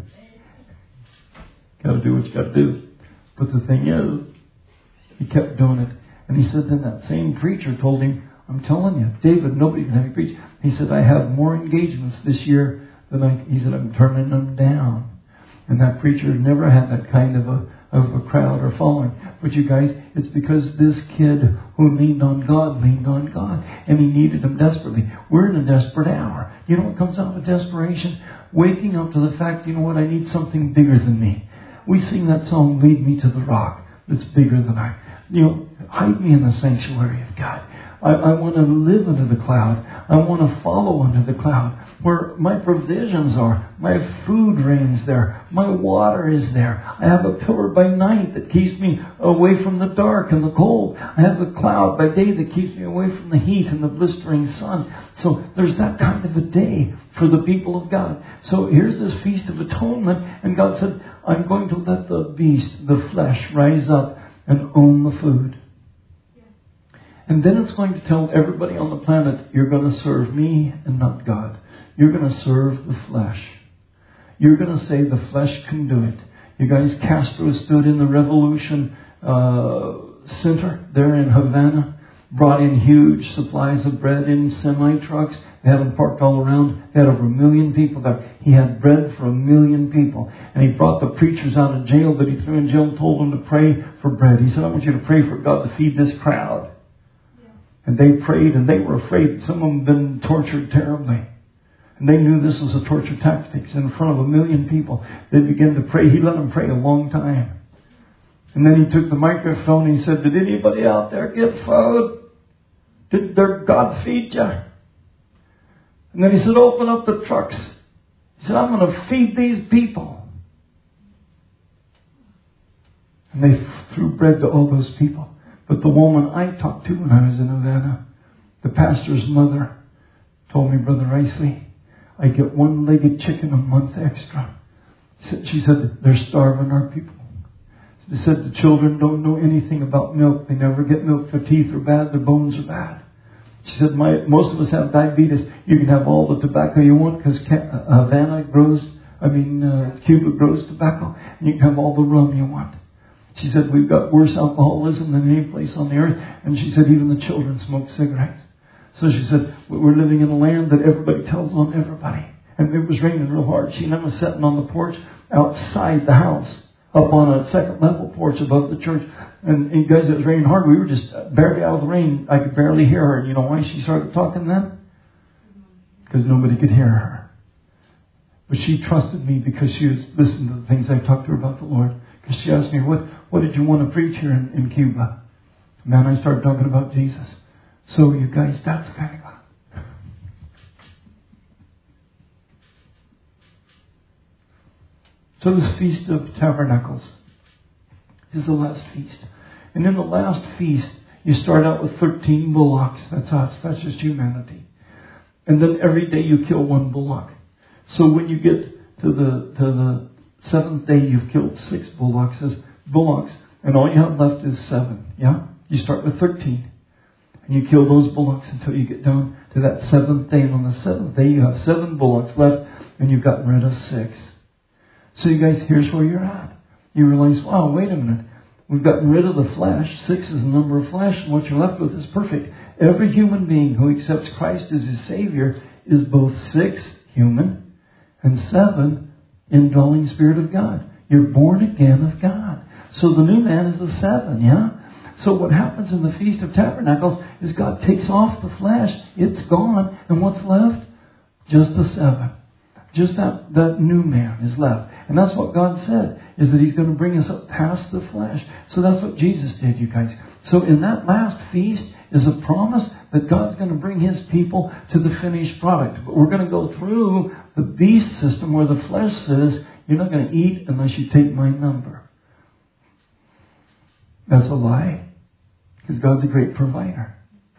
got to do what you got to do. But the thing is, he kept doing it. And he said, then that same preacher told him, I'm telling you, David, nobody can have you preach. He said, I have more engagements this year than I, he said, I'm turning them down. And that preacher never had that kind of a, of a crowd or following. But you guys, it's because this kid who leaned on God, leaned on God. And he needed him desperately. We're in a desperate hour. You know what comes out of desperation? Waking up to the fact, you know what, I need something bigger than me. We sing that song, Lead Me to the Rock, that's bigger than I. You know, hide me in the sanctuary of God. I, I want to live under the cloud. I want to follow under the cloud. Where my provisions are. My food reigns there. My water is there. I have a pillar by night that keeps me away from the dark and the cold. I have a cloud by day that keeps me away from the heat and the blistering sun. So there's that kind of a day for the people of God. So here's this Feast of Atonement. And God said, I'm going to let the beast, the flesh, rise up and own the food. And then it's going to tell everybody on the planet, you're going to serve me and not God. You're going to serve the flesh. You're going to say the flesh can do it. You guys, Castro stood in the Revolution uh, Center there in Havana, brought in huge supplies of bread in semi-trucks. They had them parked all around. They had over a million people there. He had bread for a million people. And he brought the preachers out of jail that he threw in jail and told them to pray for bread. He said, I want you to pray for God to feed this crowd. And they prayed, and they were afraid. Some of them had been tortured terribly. And they knew this was a torture tactics. In front of a million people, they began to pray. He let them pray a long time. And then he took the microphone and he said, did anybody out there get food? Did their God feed you? And then he said, open up the trucks. He said, I'm going to feed these people. And they threw bread to all those people. But the woman I talked to when I was in Havana, the pastor's mother, told me, Brother Isley, I get one-legged chicken a month extra. She said, they're starving our people. She said, the children don't know anything about milk. They never get milk. Their teeth are bad. Their bones are bad. She said, My, most of us have diabetes. You can have all the tobacco you want because Havana grows, I mean, uh, Cuba grows tobacco. And you can have all the rum you want. She said, we've got worse alcoholism than any place on the earth. And she said, even the children smoke cigarettes. So she said, we're living in a land that everybody tells on everybody. And it was raining real hard. She and I was sitting on the porch outside the house. up on a second level porch above the church. And, and you guys, it was raining hard. We were just barely out of the rain. I could barely hear her. And you know why she started talking then? Because nobody could hear her. But she trusted me because she was listening to the things I talked to her about the Lord. Because she asked me, what, what did you want to preach here in, in Cuba? Man, I started talking about Jesus. So you guys, that's the kind of God. So this Feast of Tabernacles is the last feast. And in the last feast, you start out with thirteen bullocks. That's us. That's just humanity. And then every day you kill one bullock. So when you get to the to the seventh day, you've killed six bullocks, bullocks, and all you have left is seven. Yeah? You start with thirteen. And you kill those bullocks until you get down to that seventh day. And on the seventh day, you have seven bullocks left, and you've gotten rid of six. So you guys, here's where you're at. You realize, wow, wait a minute. We've gotten rid of the flesh. Six is the number of flesh, and what you're left with is perfect. Every human being who accepts Christ as his Savior is both six, human, and seven, indwelling Spirit of God. You're born again of God. So the new man is a seven, yeah? So what happens in the Feast of Tabernacles is God takes off the flesh. It's gone. And what's left? Just the seven. Just that, that new man is left. And that's what God said, is that he's going to bring us up past the flesh. So that's what Jesus did, you guys. So in that last feast is a promise that God's going to bring his people to the finished product. But we're going to go through the beast system where the flesh says, you're not going to eat unless you take my number. That's a lie. Because God's a great provider.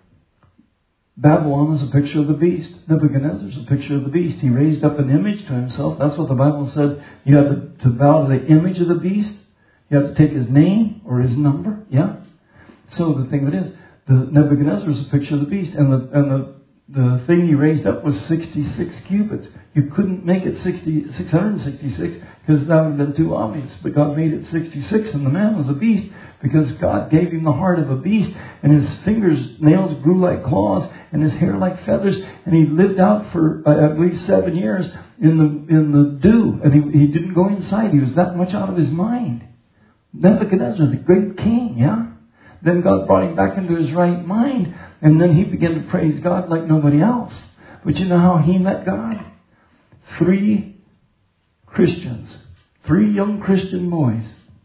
Babylon is a picture of the beast. Nebuchadnezzar is a picture of the beast. He raised up an image to himself. That's what the Bible said. You have to, to bow to the image of the beast. You have to take his name or his number. Yeah? So the thing of it is, the Nebuchadnezzar is a picture of the beast. And the and the, the thing he raised up was sixty-six cubits. You couldn't make it sixty, six hundred sixty-six because that would have been too obvious. But God made it sixty-six, and the man was a beast. Because God gave him the heart of a beast, and his fingers, nails grew like claws, and his hair like feathers, and he lived out for, I believe, seven years in the in the dew, and he, he didn't go inside. He was that much out of his mind. Nebuchadnezzar, the great king, yeah? Then God brought him back into his right mind, and then he began to praise God like nobody else. But you know how he met God? Three Christians, three young Christian boys.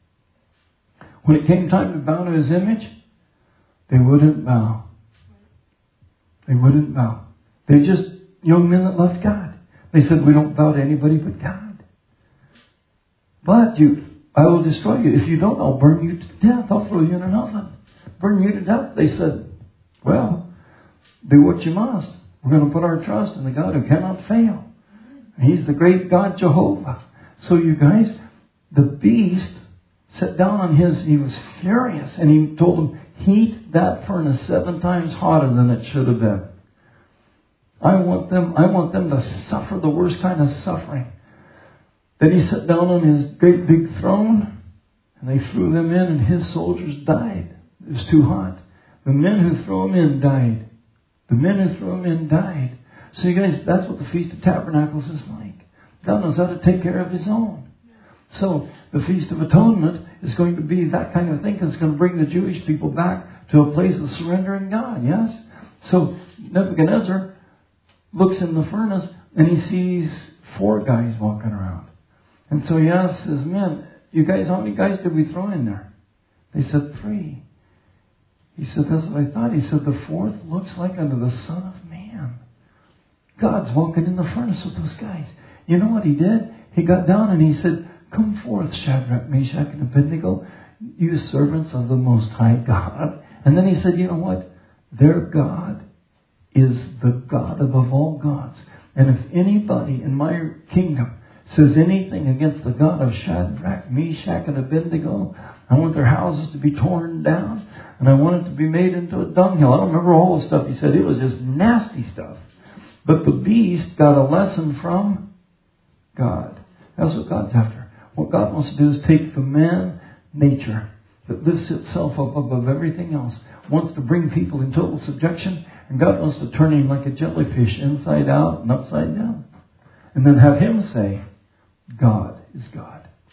When it came time to bow to his image, they wouldn't bow. They wouldn't bow. They're just young men that loved God. They said, we don't bow to anybody but God. But you, I will destroy you. If you don't, I'll burn you to death. I'll throw you in an oven. Burn you to death. They said, well, do what you must. We're going to put our trust in the God who cannot fail. He's the great God Jehovah. So you guys, the beast sat down on his, he was furious, and he told them, heat that furnace seven times hotter than it should have been. I want them, I want them to suffer the worst kind of suffering. Then he sat down on his great big throne, and they threw them in, and his soldiers died. It was too hot. The men who threw them in died. The men who threw them in died. So you guys, that's what the Feast of Tabernacles is like. God knows how to take care of his own. So the Feast of Atonement is going to be that kind of thing, because it's going to bring the Jewish people back to a place of surrendering God, yes? So Nebuchadnezzar looks in the furnace and he sees four guys walking around. And so he asks his men, you guys, how many guys did we throw in there? They said three. He said, that's what I thought. He said, the fourth looks like unto the Son of Man. God's walking in the furnace with those guys. You know what he did? He got down and he said, come forth, Shadrach, Meshach, and Abednego, you servants of the Most High God. And then he said, you know what? Their God is the God above all gods. And if anybody in my kingdom says anything against the God of Shadrach, Meshach, and Abednego, I want their houses to be torn down, and I want it to be made into a dunghill. I don't remember all the stuff he said. It was just nasty stuff. But the beast got a lesson from God. That's what God's after. What God wants to do is take the man nature that lifts itself up above everything else, wants to bring people in total subjection, and God wants to turn him like a jellyfish inside out and upside down. And then have him say, God is God.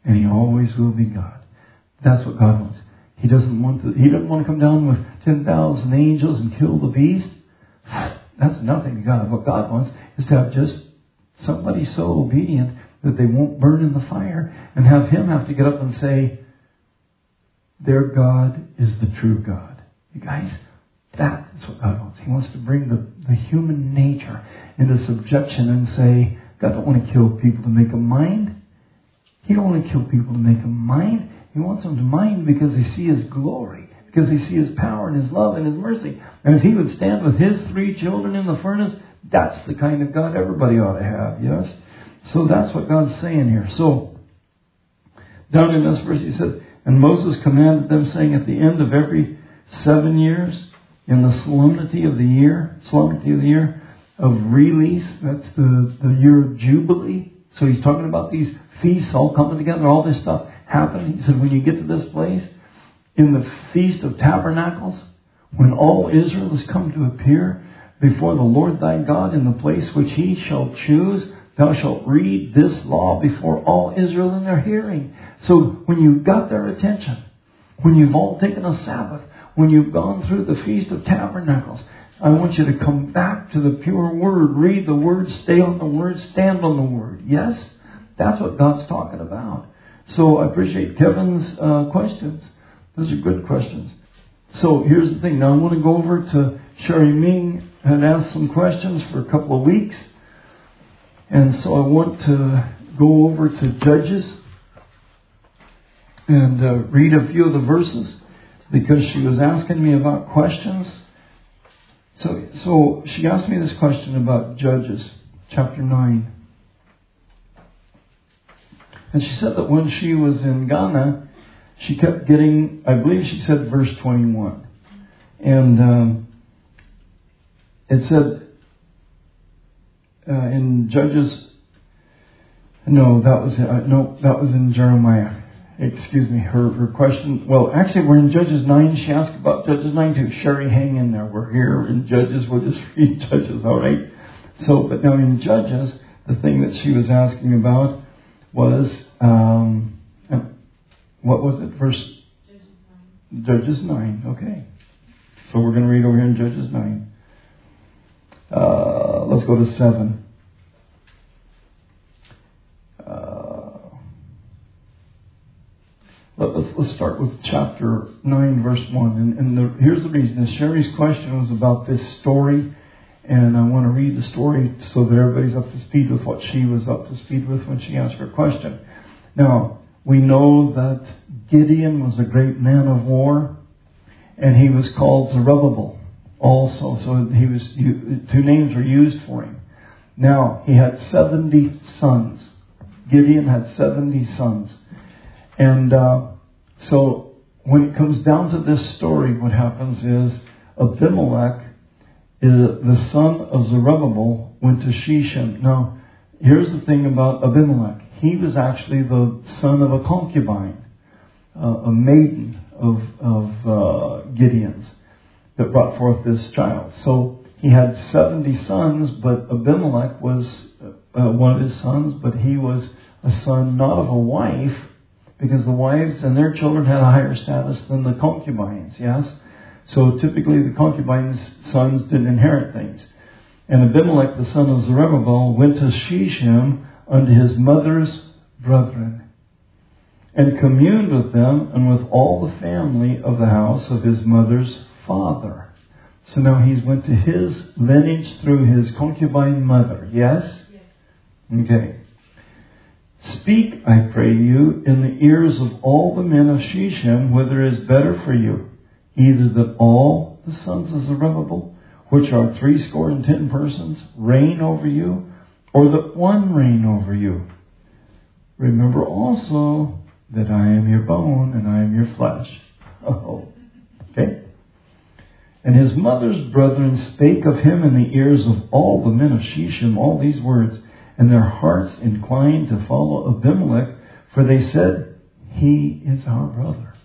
and He always will be God. That's what God wants. He doesn't want to, He doesn't want to come down with ten thousand angels and kill the beast. That's nothing to God. What God wants is to have just somebody so obedient that they won't burn in the fire, and have Him have to get up and say, their God is the true God. You guys, that is what God wants. He wants to bring the, the human nature into subjection and say, God don't want to kill people to make them mind. He don't want to kill people to make them mind. He wants them to mind because they see His glory, because they see His power and His love and His mercy. And if He would stand with His three children in the furnace, that's the kind of God everybody ought to have, yes? So that's what God's saying here. So, down in this verse He said, and Moses commanded them, saying, at the end of every seven years, in the solemnity of the year, solemnity of the year of release, that's the, the year of Jubilee. So He's talking about these feasts all coming together, all this stuff happening. He said, when you get to this place, in the Feast of Tabernacles, when all Israel has come to appear before the Lord thy God in the place which He shall choose, thou shalt read this law before all Israel in their hearing. So when you've got their attention, when you've all taken a Sabbath, when you've gone through the Feast of Tabernacles, I want you to come back to the pure Word. Read the Word, stay on the Word, stand on the Word. Yes? That's what God's talking about. So I appreciate Kevin's uh, questions. Those are good questions. So here's the thing. Now I want to go over to Sherry Ming, had asked some questions for a couple of weeks. And so I want to go over to Judges and uh, read a few of the verses, because she was asking me about questions. So, so she asked me this question about Judges chapter nine. And she said that when she was in Ghana, she kept getting, I believe she said verse twenty-one. And um, it said uh, in Judges, no, that was uh, no, that was in Jeremiah. Excuse me, her, her question. Well, actually, we're in Judges nine. She asked about Judges nine too. Sherry, hang in there. We're here in Judges. We'll just read Judges, all right? So, but now in Judges, the thing that she was asking about was, um, what was it? Verse Judges nine. Okay. So we're going to read over here in Judges nine. Uh, let's go to seven. Let's, let's start with chapter nine, verse one. And, and the, here's the reason. Sherry's question was about this story. And I want to read the story so that everybody's up to speed with what she was up to speed with when she asked her question. Now, we know that Gideon was a great man of war. And he was called Zerubbabel also. So he was two names were used for him. Now, he had seventy sons. Gideon had seventy sons. And uh, so when it comes down to this story, what happens is Abimelech, the son of Zerubbabel, went to Shechem. Now, here's the thing about Abimelech. He was actually the son of a concubine, uh, a maiden of, of uh, Gideon's that brought forth this child. So he had seventy sons, but Abimelech was uh, one of his sons, but he was a son not of a wife, because the wives and their children had a higher status than the concubines, yes? So typically the concubines' sons didn't inherit things. And Abimelech, the son of Zerubbabel, went to Shechem unto his mother's brethren, and communed with them and with all the family of the house of his mother's father. So now he's went to his lineage through his concubine mother, yes? Yes. Okay. Speak, I pray you, in the ears of all the men of Shechem, whether it is better for you, either that all the sons of Zerubbabel, which are threescore and ten persons, reign over you, or that one reign over you. Remember also that I am your bone and I am your flesh. Oh, okay. And his mother's brethren spake of him in the ears of all the men of Shechem all these words, and their hearts inclined to follow Abimelech, for they said, he is our brother.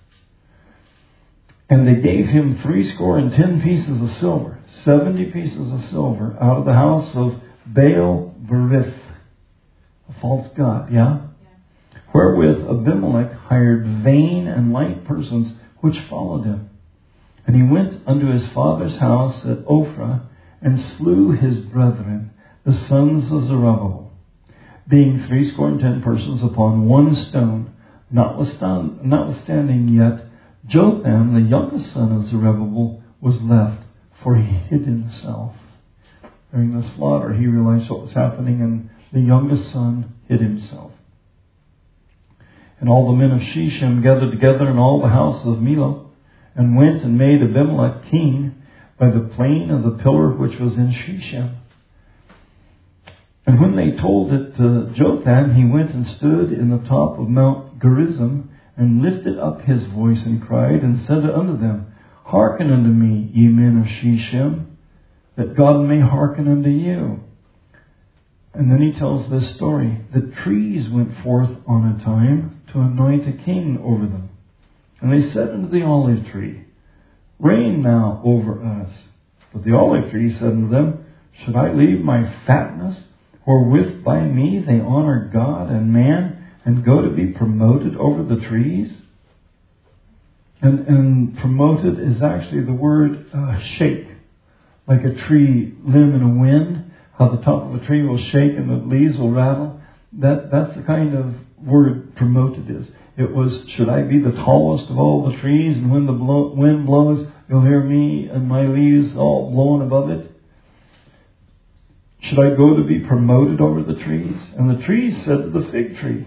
And they gave him threescore and ten pieces of silver, seventy pieces of silver, out of the house of Baal Berith, a false god, yeah? yeah? wherewith Abimelech hired vain and light persons which followed him. And he went unto his father's house at Ophrah, and slew his brethren, the sons of Zerubbabel, being threescore and ten persons upon one stone. Notwithstand, notwithstanding yet, Jotham, the youngest son of Zerubbabel, was left, for he hid himself. During the slaughter, he realized what was happening, and the youngest son hid himself. And all the men of Shechem gathered together in all the houses of Millo, and went and made Abimelech king by the plain of the pillar which was in Shechem. And when they told it to Jotham, he went and stood in the top of Mount Gerizim, and lifted up his voice, and cried, and said unto them, Hearken unto me, ye men of Shechem, that God may hearken unto you. And then he tells this story. The trees went forth on a time to anoint a king over them. And they said unto the olive tree, Reign now over us. But the olive tree said unto them, Should I leave my fatness, wherewith by me they honor God and man, and go to be promoted over the trees? And, and promoted is actually the word uh, shake. Like a tree limb in a wind, how the top of a tree will shake and the leaves will rattle. That, that's the kind of word promoted is. It was, should I be the tallest of all the trees, and when the blow, wind blows, you'll hear me and my leaves all blowing above it? Should I go to be promoted over the trees? And the trees said to the fig tree,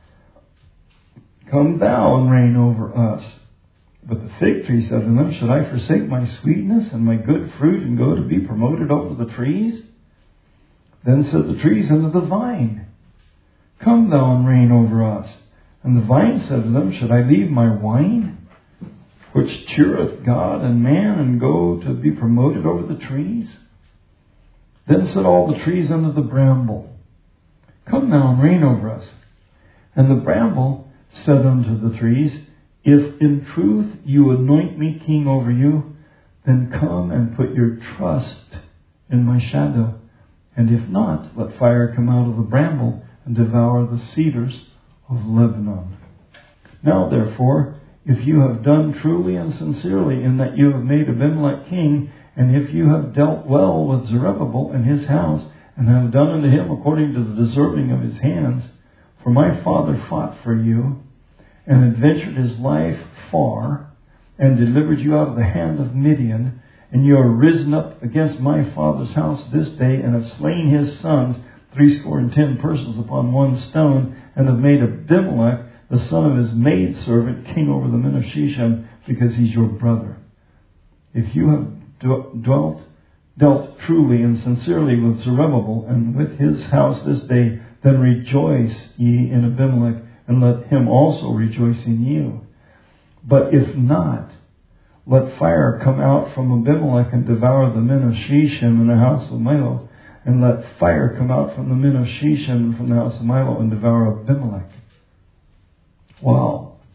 Come thou and reign over us. But the fig tree said to them, Should I forsake my sweetness and my good fruit, and go to be promoted over the trees? Then said the trees unto the vine, Come thou and reign over us. And the vine said to them, Should I leave my wine, which cheereth God and man, and go to be promoted over the trees? Then said all the trees unto the bramble, Come thou and reign over us. And the bramble said unto the trees, If in truth you anoint me king over you, then come and put your trust in my shadow. And if not, let fire come out of the bramble and devour the cedars of Lebanon. Now therefore, if you have done truly and sincerely in that you have made Abimelech king, and if you have dealt well with Zerubbabel and his house, and have done unto him according to the deserving of his hands, for my father fought for you, and adventured his life far, and delivered you out of the hand of Midian, and you are risen up against my father's house this day, and have slain his sons, threescore and ten persons upon one stone, and have made Abimelech, the son of his maidservant, king over the men of Shechem, because he's your brother. If you have dwelt, dealt truly and sincerely with Zerubbabel, and with his house this day, then rejoice ye in Abimelech, and let him also rejoice in you. But if not, let fire come out from Abimelech and devour the men of Shechem and the house of Milo. And let fire come out from the men of Shechem and from the house of Milo and devour Abimelech. Wow.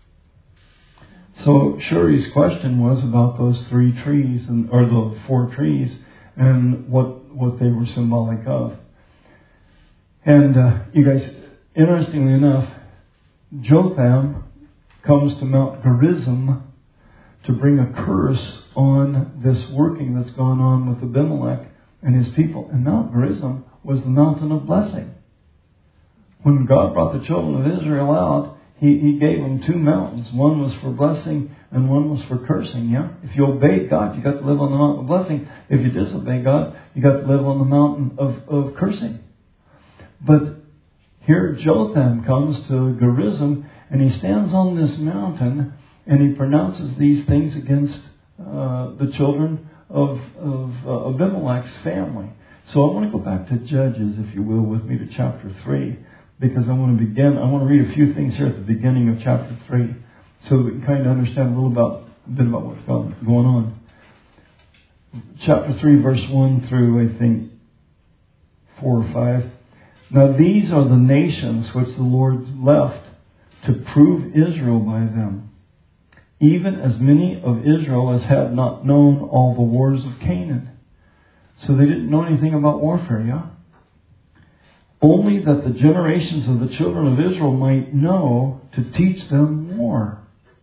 So Shuri's question was about those three trees, and or the four trees, and what, what they were symbolic of. And uh, you guys, interestingly enough, Jotham comes to Mount Gerizim to bring a curse on this working that's gone on with Abimelech and his people. And Mount Gerizim was the mountain of blessing. When God brought the children of Israel out, he, he gave them two mountains. One was for blessing and one was for cursing. Yeah, if you obeyed God, you got to live on the mountain of blessing. If you disobey God, you got to live on the mountain of, of cursing. But here Jotham comes to Gerizim, and he stands on this mountain, and he pronounces these things against uh, the children of, of uh, Abimelech's family. So I want to go back to Judges, if you will, with me to chapter three, because I want to begin. I want to read a few things here at the beginning of chapter three, so that we can kind of understand a little about a bit about what's going on. Chapter three, verse one through I think four or five. Now these are the nations which the Lord left to prove Israel by them, even as many of Israel as had not known all the wars of Canaan. So they didn't know anything about warfare, yeah? only that the generations of the children of Israel might know to teach them war.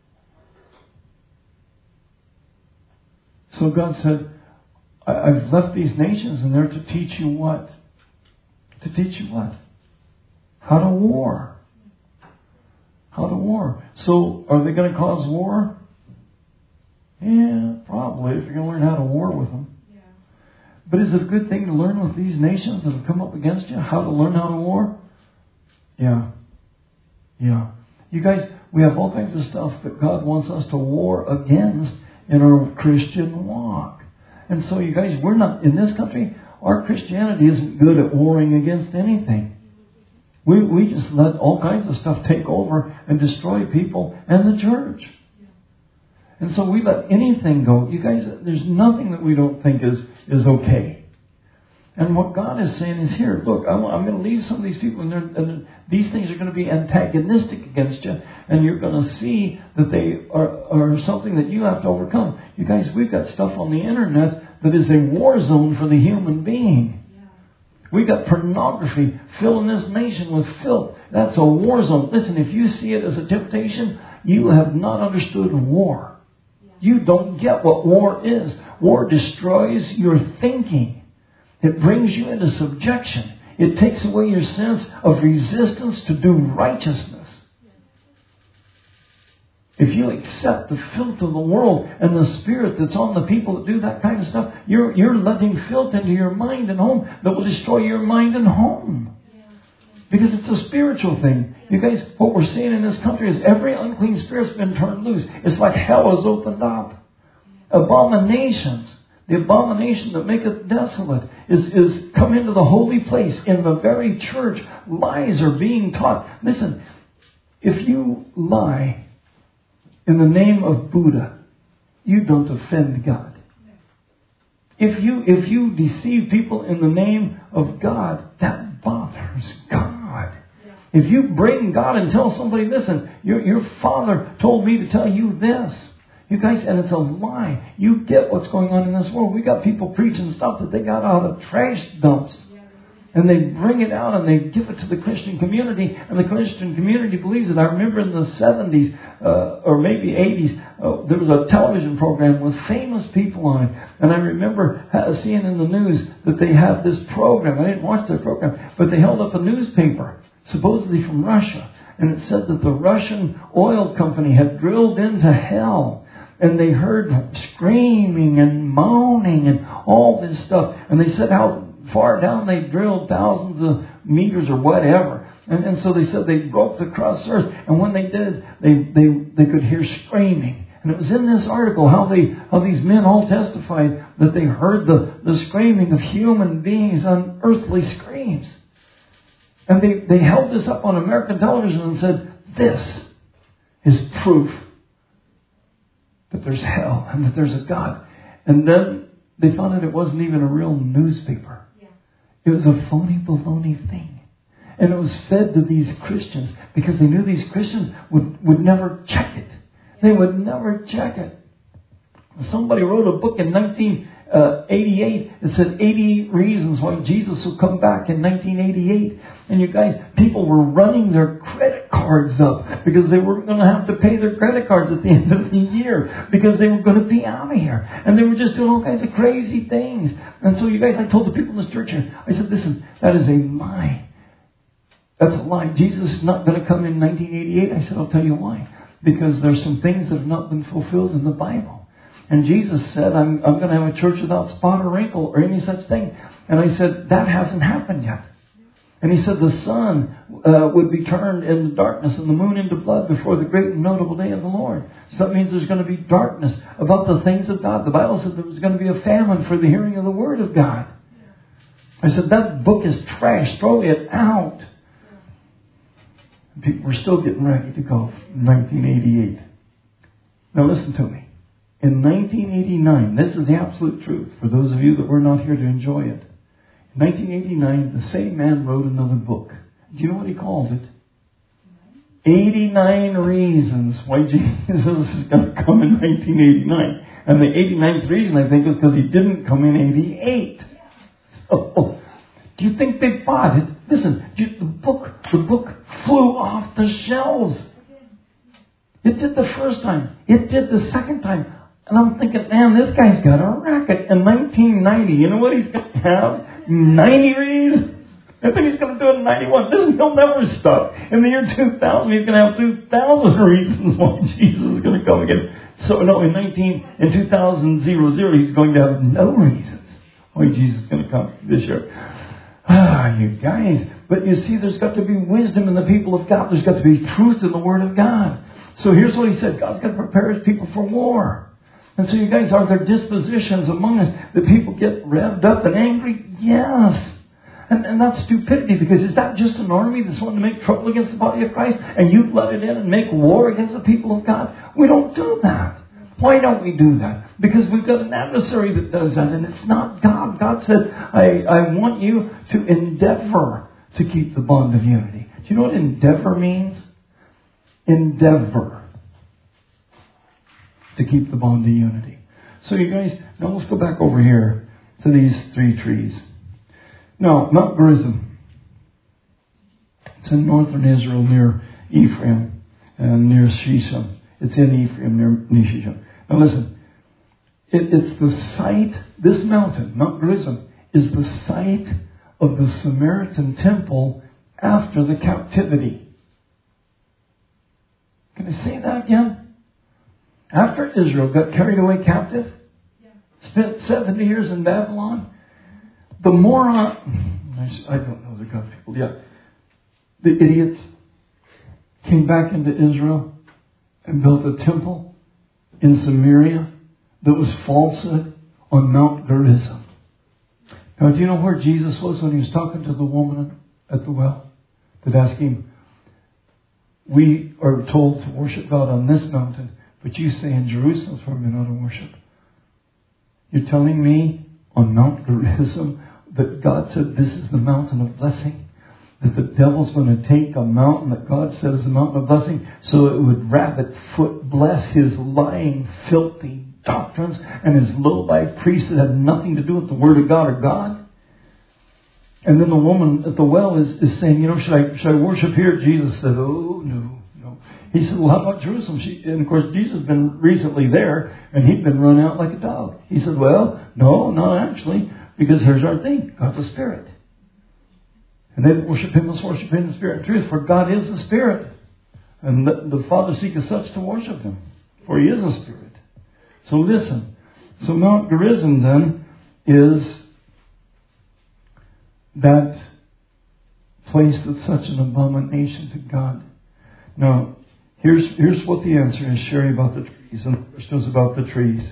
So God said, I've left these nations and they're to teach you what? To teach you what? How to war. How to war. So, are they going to cause war? Yeah, probably, if you're going to learn how to war with them. Yeah. But is it a good thing to learn with these nations that have come up against you? How to learn how to war? Yeah. Yeah. You guys, we have all kinds of stuff that God wants us to war against in our Christian walk. And so, you guys, we're not, in this country, our Christianity isn't good at warring against anything. We we just let all kinds of stuff take over and destroy people and the church. And so we let anything go. You guys, there's nothing that we don't think is, is okay. And what God is saying is, here, look, I'm, I'm going to leave some of these people, and, and these things are going to be antagonistic against you, and you're going to see that they are, are something that you have to overcome. You guys, we've got stuff on the internet that is a war zone for the human being. We got pornography filling this nation with filth. That's a war zone. Listen, if you see it as a temptation, you have not understood war. You don't get what war is. War destroys your thinking. It brings you into subjection. It takes away your sense of resistance to do righteousness. If you accept the filth of the world and the spirit that's on the people that do that kind of stuff, you're, you're letting filth into your mind and home that will destroy your mind and home. Because it's a spiritual thing. You guys, what we're seeing in this country is every unclean spirit's been turned loose. It's like hell has opened up. Abominations, the abomination that maketh desolate, is, is come into the holy place. In the very church, lies are being taught. Listen, if you lie in the name of Buddha, you don't offend God. If you if you deceive people in the name of God, that bothers God. If you bring God and tell somebody, listen, your, your father told me to tell you this. You guys, and it's a lie. You get what's going on in this world. We got people preaching stuff that they got out of trash dumps. And they bring it out and they give it to the Christian community. And the Christian community believes it. I remember in the seventies, uh, or maybe eighties, uh, there was a television program with famous people on it. And I remember uh, seeing in the news that they had this program. I didn't watch their program, but they held up a newspaper, supposedly from Russia. And it said that the Russian oil company had drilled into hell. And they heard screaming and moaning and all this stuff. And they said how far down they drilled, thousands of meters or whatever. And, and so they said they broke the crust earth. And when they did, they, they, they could hear screaming. And it was in this article how they how these men all testified that they heard the, the screaming of human beings, unearthly screams. And they, they held this up on American television and said, this is proof that there's hell and that there's a God. And then they found out it wasn't even a real newspaper. Yeah. It was a phony baloney thing. And it was fed to these Christians because they knew these Christians would, would never check it. They would never check it. Somebody wrote a book in nineteen eighty-eight. It said eighty-eight reasons why Jesus will come back in nineteen eighty-eight. And you guys, people were running their credit cards up because they were going to have to pay their credit cards at the end of the year because they were going to be out of here. And they were just doing all kinds of crazy things. And so you guys, I told the people in this church here, I said, listen, that is a lie. That's a lie. Jesus is not going to come in nineteen eighty-eight. I said, I'll tell you why. Because there's some things that have not been fulfilled in the Bible. And Jesus said, I'm, I'm going to have a church without spot or wrinkle or any such thing. And I said, that hasn't happened yet. And he said the sun uh, would be turned into darkness and the moon into blood before the great and notable day of the Lord. So that means there's going to be darkness about the things of God. The Bible said there was going to be a famine for the hearing of the word of God. I said, that book is trash. Throw it out. And people were still getting ready to go in nineteen eighty-eight. Now listen to me. In nineteen eighty-nine, this is the absolute truth for those of you that were not here to enjoy it. In nineteen eighty-nine, the same man wrote another book. Do you know what he called it? eighty-nine Reasons Why Jesus is going to come in nineteen eighty-nine. And the eighty-ninth reason, I think, is because he didn't come in eighty-eight. So, Do you think they bought it? Listen, you, the book, the book flew off the shelves. It did the first time. It did the second time. And I'm thinking, man, this guy's got a racket. In nineteen ninety, you know what he's going to have? ninety reads? I think he's going to do it in ninety-one. This, he'll never stop. In the year two thousand, he's going to have two thousand reasons why Jesus is going to come again. So, no, in nineteen, in two thousand, he's going to have no reasons why Jesus is going to come this year. Ah, you guys. But you see, there's got to be wisdom in the people of God. There's got to be truth in the Word of God. So here's what he said. God's got to prepare His people for war. And so you guys, are there dispositions among us that people get revved up and angry? Yes. And, and that's stupidity, because is that just an army that's wanting to make trouble against the body of Christ? And you let it in and make war against the people of God? We don't do that. Why don't we do that? Because we've got an adversary that does that, and it's not God. God said, I, I want you to endeavor to keep the bond of unity. Do you know what endeavor means? Endeavor to keep the bond of unity. So you guys, now let's go back over here to these three trees. Now, Mount Gerizim. It's in northern Israel near Ephraim and near Shisham. It's in Ephraim near Shisham. Now listen, it, it's the site, this mountain, Mount Gerizim, is the site of the Samaritan temple after the captivity. Can I say that again? After Israel got carried away captive, yeah. spent seventy years in Babylon, the moron, I don't know the God people, yeah, the idiots came back into Israel and built a temple in Samaria that was falsehood on Mount Gerizim. Now, do you know where Jesus was when he was talking to the woman at the well that asked him, we are told to worship God on this mountain, but you say in Jerusalem's where we ought to worship. You're telling me on Mount Gerizim that God said this is the mountain of blessing? That the devil's going to take a mountain that God said is a mountain of blessing so it would rabbit foot bless his lying, filthy doctrines and his low-life priests that have nothing to do with the Word of God or God? And then the woman at the well is, is saying, you know, should I, should I worship here? Jesus said, oh, no. He said, well, how about Jerusalem? She, and of course, Jesus had been recently there, and he'd been run out like a dog. He said, well, no, not actually, because here's our thing. God's a spirit. And they that worship Him must worship Him in spirit and truth, for God is a spirit. And the, the Father seeketh such to worship Him, for He is a spirit. So listen. So Mount Gerizim then is that place that's such an abomination to God. Now, Here's, here's what the answer is, Sherry, about the trees. And the question was about the trees.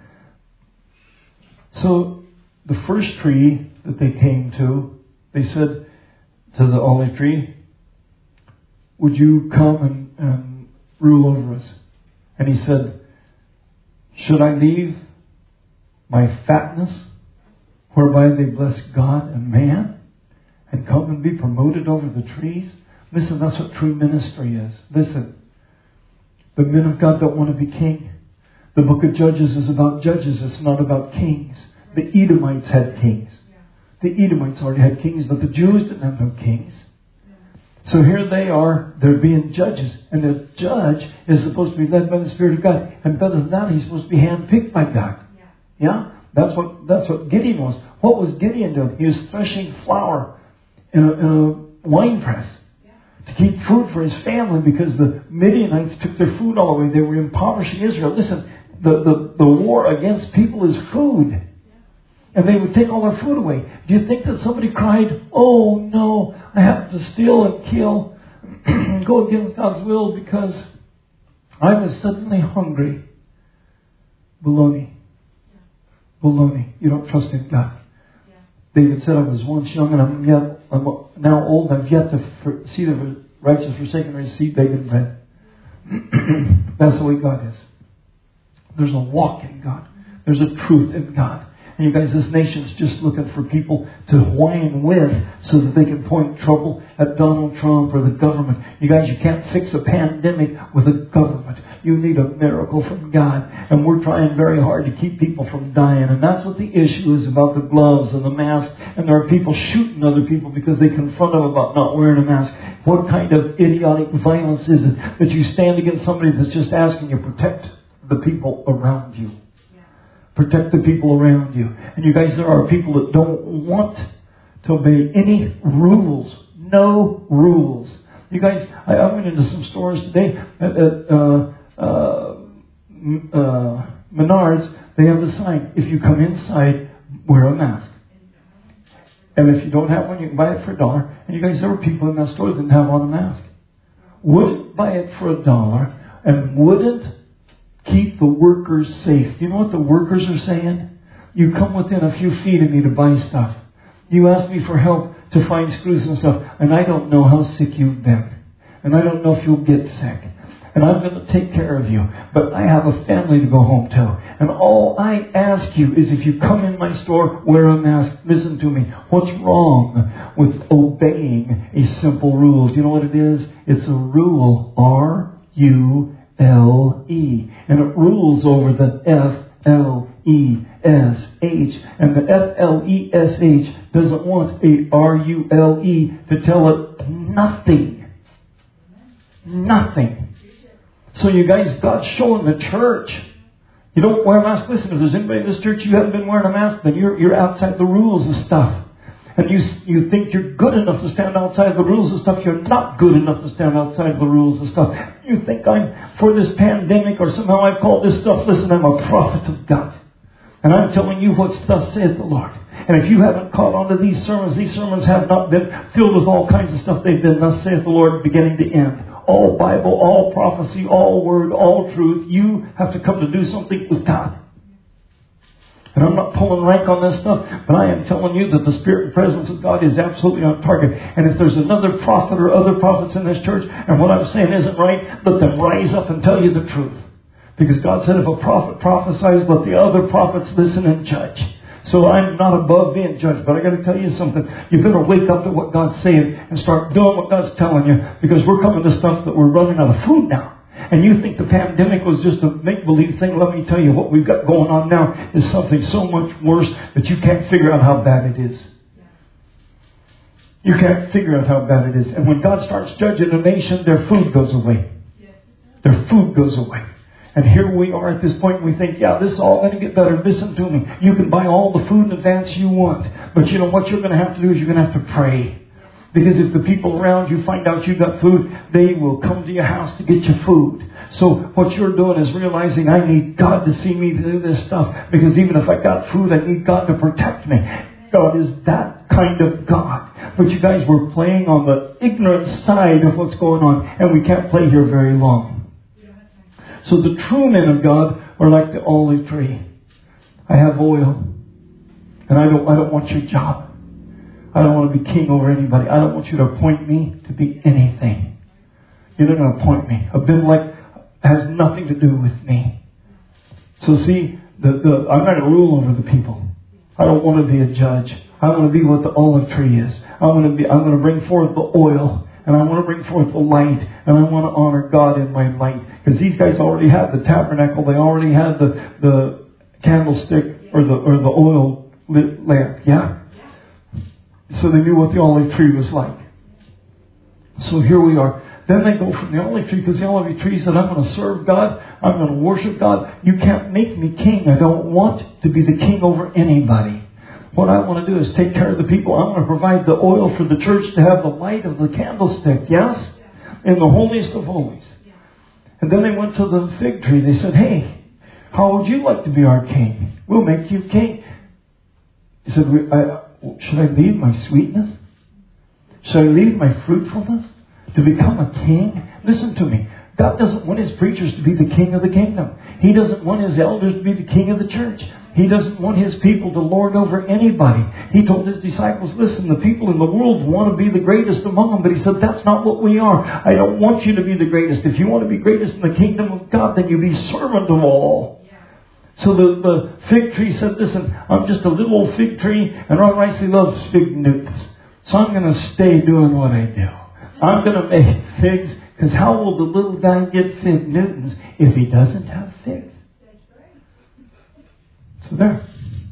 So, the first tree that they came to, they said to the olive tree, would you come and, and rule over us? And he said, should I leave my fatness, whereby they bless God and man, and come and be promoted over the trees? Listen, that's what true ministry is. Listen. The men of God don't want to be king. The book of Judges is about judges. It's not about kings. The Edomites had kings. The Edomites already had kings, but the Jews didn't have no kings. So here they are. They're being judges. And the judge is supposed to be led by the Spirit of God. And better than that, he's supposed to be handpicked by God. Yeah? That's what, that's what Gideon was. What was Gideon doing? He was threshing flour in a, in a wine press to keep food for his family, because the Midianites took their food all away. They were impoverishing Israel. Listen, the, the, the war against people is food. And they would take all their food away. Do you think that somebody cried, oh no, I have to steal and kill and go against God's will because I was suddenly hungry? Baloney. Baloney. You don't trust in God. David said, I was once young and I'm yet I'm now old. I've yet to for, see the righteous forsaken or his seed begging bread. That's the way God is. There's a walk in God. There's a truth in God. And you guys, this nation's just looking for people to whine with so that they can point trouble at Donald Trump or the government. You guys, you can't fix a pandemic with a government. You need a miracle from God. And we're trying very hard to keep people from dying. And that's what the issue is about the gloves and the mask. And there are people shooting other people because they confront them about not wearing a mask. What kind of idiotic violence is it that you stand against somebody that's just asking you to protect the people around you? Protect the people around you. And you guys, there are people that don't want to obey any rules. No rules. You guys, I, I went into some stores today at, at uh, uh, uh, Menards. They have the sign, if you come inside, wear a mask. And if you don't have one, you can buy it for a dollar. And you guys, there were people in that store that didn't have on a mask. Wouldn't buy it for a dollar and wouldn't keep the workers safe. You know what the workers are saying? You come within a few feet of me to buy stuff. You ask me for help to find screws and stuff, and I don't know how sick you've been. And I don't know if you'll get sick. And I'm going to take care of you. But I have a family to go home to. And all I ask you is if you come in my store, wear a mask. Listen to me. What's wrong with obeying a simple rule? Do you know what it is? It's a rule. R U L E. And it rules over the F L E S H. And the F L E S H doesn't want a R U L E to tell it nothing. Nothing. So you guys, God's showing the church. You don't wear a mask. Listen, if there's anybody in this church you haven't been wearing a mask, then you're you're outside the rules of stuff. And you you think you're good enough to stand outside the rules of stuff. You're not good enough to stand outside the rules of stuff. You think I'm for this pandemic or somehow I've called this stuff. Listen, I'm a prophet of God. And I'm telling you what thus saith the Lord. And if you haven't caught on to these sermons, these sermons have not been filled with all kinds of stuff. They've been thus saith the Lord beginning to end. All Bible, all prophecy, all word, all truth. You have to come to do something with God. And I'm not pulling rank on this stuff, but I am telling you that the Spirit and presence of God is absolutely on target. And if there's another prophet or other prophets in this church, and what I'm saying isn't right, let them rise up and tell you the truth. Because God said if a prophet prophesies, let the other prophets listen and judge. So I'm not above being judged, but I got to tell you something. You better wake up to what God's saying and start doing what God's telling you, because we're coming to stuff that we're running out of food now. And you think the pandemic was just a make-believe thing. Let me tell you, what we've got going on now is something so much worse that you can't figure out how bad it is. You can't figure out how bad it is. And when God starts judging a nation, their food goes away. Their food goes away. And here we are at this point, we think, yeah, this is all going to get better. Listen to me. You can buy all the food in advance you want. But you know what you're going to have to do is you're going to have to pray. Because if the people around you find out you got food, they will come to your house to get your food. So what you're doing is realizing I need God to see me do this stuff. Because even if I got food, I need God to protect me. God is that kind of God. But you guys, we're playing on the ignorant side of what's going on. And we can't play here very long. So the true men of God are like the olive tree. I have oil. And I don't, I don't want your job. I don't want to be king over anybody. I don't want you to appoint me to be anything. You're not going to appoint me. Abimelech has nothing to do with me. So see, the, the, I'm not going to rule over the people. I don't want to be a judge. I want to be what the olive tree is. I want to be. I'm going to bring forth the oil. And I want to bring forth the light. And I want to honor God in my light. Because these guys already had the tabernacle. They already had the, the candlestick or the, or the oil lit lamp. Yeah? So they knew what the olive tree was like. So here we are. Then they go from the olive tree, because the olive tree said, I'm going to serve God. I'm going to worship God. You can't make me king. I don't want to be the king over anybody. What I want to do is take care of the people. I'm going to provide the oil for the church to have the light of the candlestick. Yes? In the holiest of holies. And then they went to the fig tree. They said, hey, how would you like to be our king? We'll make you king. He said, I, should I leave my sweetness? Should I leave my fruitfulness to become a king? Listen to me. God doesn't want His preachers to be the king of the kingdom. He doesn't want His elders to be the king of the church. He doesn't want His people to lord over anybody. He told His disciples, listen, the people in the world want to be the greatest among them. But He said, that's not what we are. I don't want you to be the greatest. If you want to be greatest in the kingdom of God, then you be servant of all. So the, the fig tree said, listen, I'm just a little old fig tree, and Ron Ricey loves fig newts. So I'm going to stay doing what I do. I'm going to make figs Because how will the little guy get fig Newtons if he doesn't have figs? So there.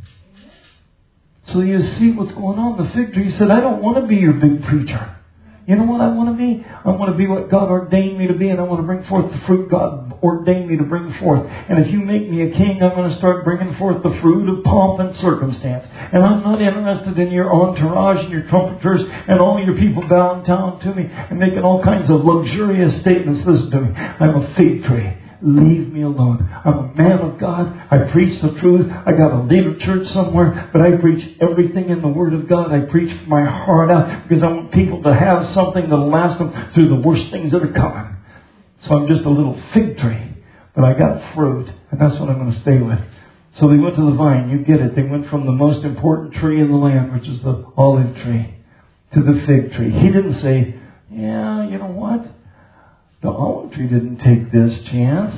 So you see what's going on. The fig tree said, I don't want to be your big preacher. You know what I want to be? I want to be what God ordained me to be, and I want to bring forth the fruit God ordained me to bring forth. And if you make me a king, I'm going to start bringing forth the fruit of pomp and circumstance. And I'm not interested in your entourage and your trumpeters and all your people bowing down to me and making all kinds of luxurious statements. Listen to me. I'm a fig tree. Leave me alone. I'm a man of God. I preach the truth. I got to lead a church somewhere, but I preach everything in the Word of God. I preach my heart out because I want people to have something that'll last them through the worst things that are coming. So I'm just a little fig tree, but I got fruit, and that's what I'm going to stay with. So they went to the vine. You get it. They went from the most important tree in the land, which is the olive tree, to the fig tree. He didn't say, yeah, you know what? The olive tree didn't take this chance.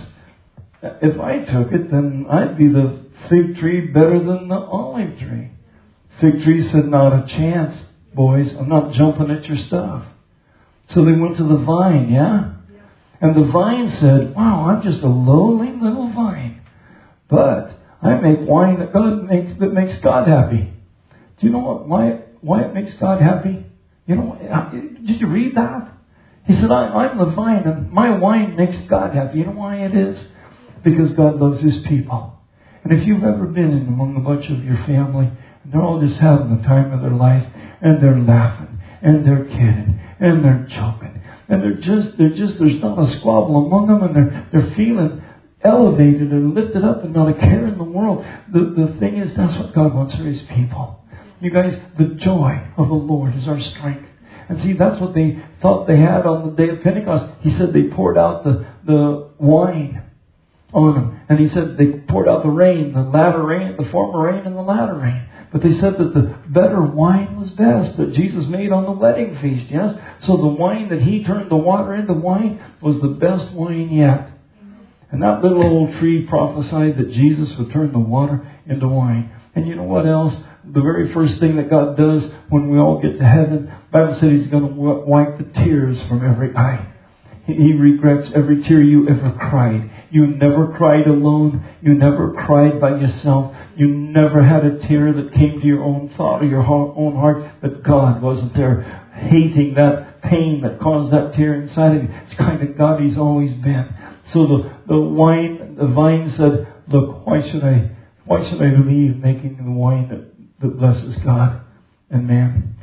If I took it, then I'd be the fig tree better than the olive tree. Fig tree said, not a chance, boys. I'm not jumping at your stuff. So they went to the vine, yeah? And the vine said, wow, I'm just a lowly little vine. But I make wine that God makes, that makes God happy. Do you know what, why, why it makes God happy? You know, did you read that? He said, I, I'm the vine, and my wine makes God happy. You know why it is? Because God loves His people. And if you've ever been in among a bunch of your family, and they're all just having the time of their life, and they're laughing, and they're kidding, and they're joking, and they're just, they're just, there's not a squabble among them, and they're, they're feeling elevated and lifted up and not a care in the world. The, the thing is, that's what God wants for His people. You guys, the joy of the Lord is our strength. And see, that's what they thought they had on the day of Pentecost. He said they poured out the, the wine on them. And he said they poured out the rain, the latter rain, the former rain and the latter rain. But they said that the better wine was best, that Jesus made on the wedding feast, yes? So the wine that He turned the water into wine was the best wine yet. And that little old tree prophesied that Jesus would turn the water into wine. And you know what else? The very first thing that God does when we all get to heaven, the Bible said He's going to wipe the tears from every eye. He regrets every tear you ever cried. You never cried alone. You never cried by yourself. You never had a tear that came to your own thought or your own heart, but God wasn't there hating that pain that caused that tear inside of you. It's kind of God He's always been. So the, the wine, the vine said, look, why should I, why should I leave making the wine that that blesses God and man?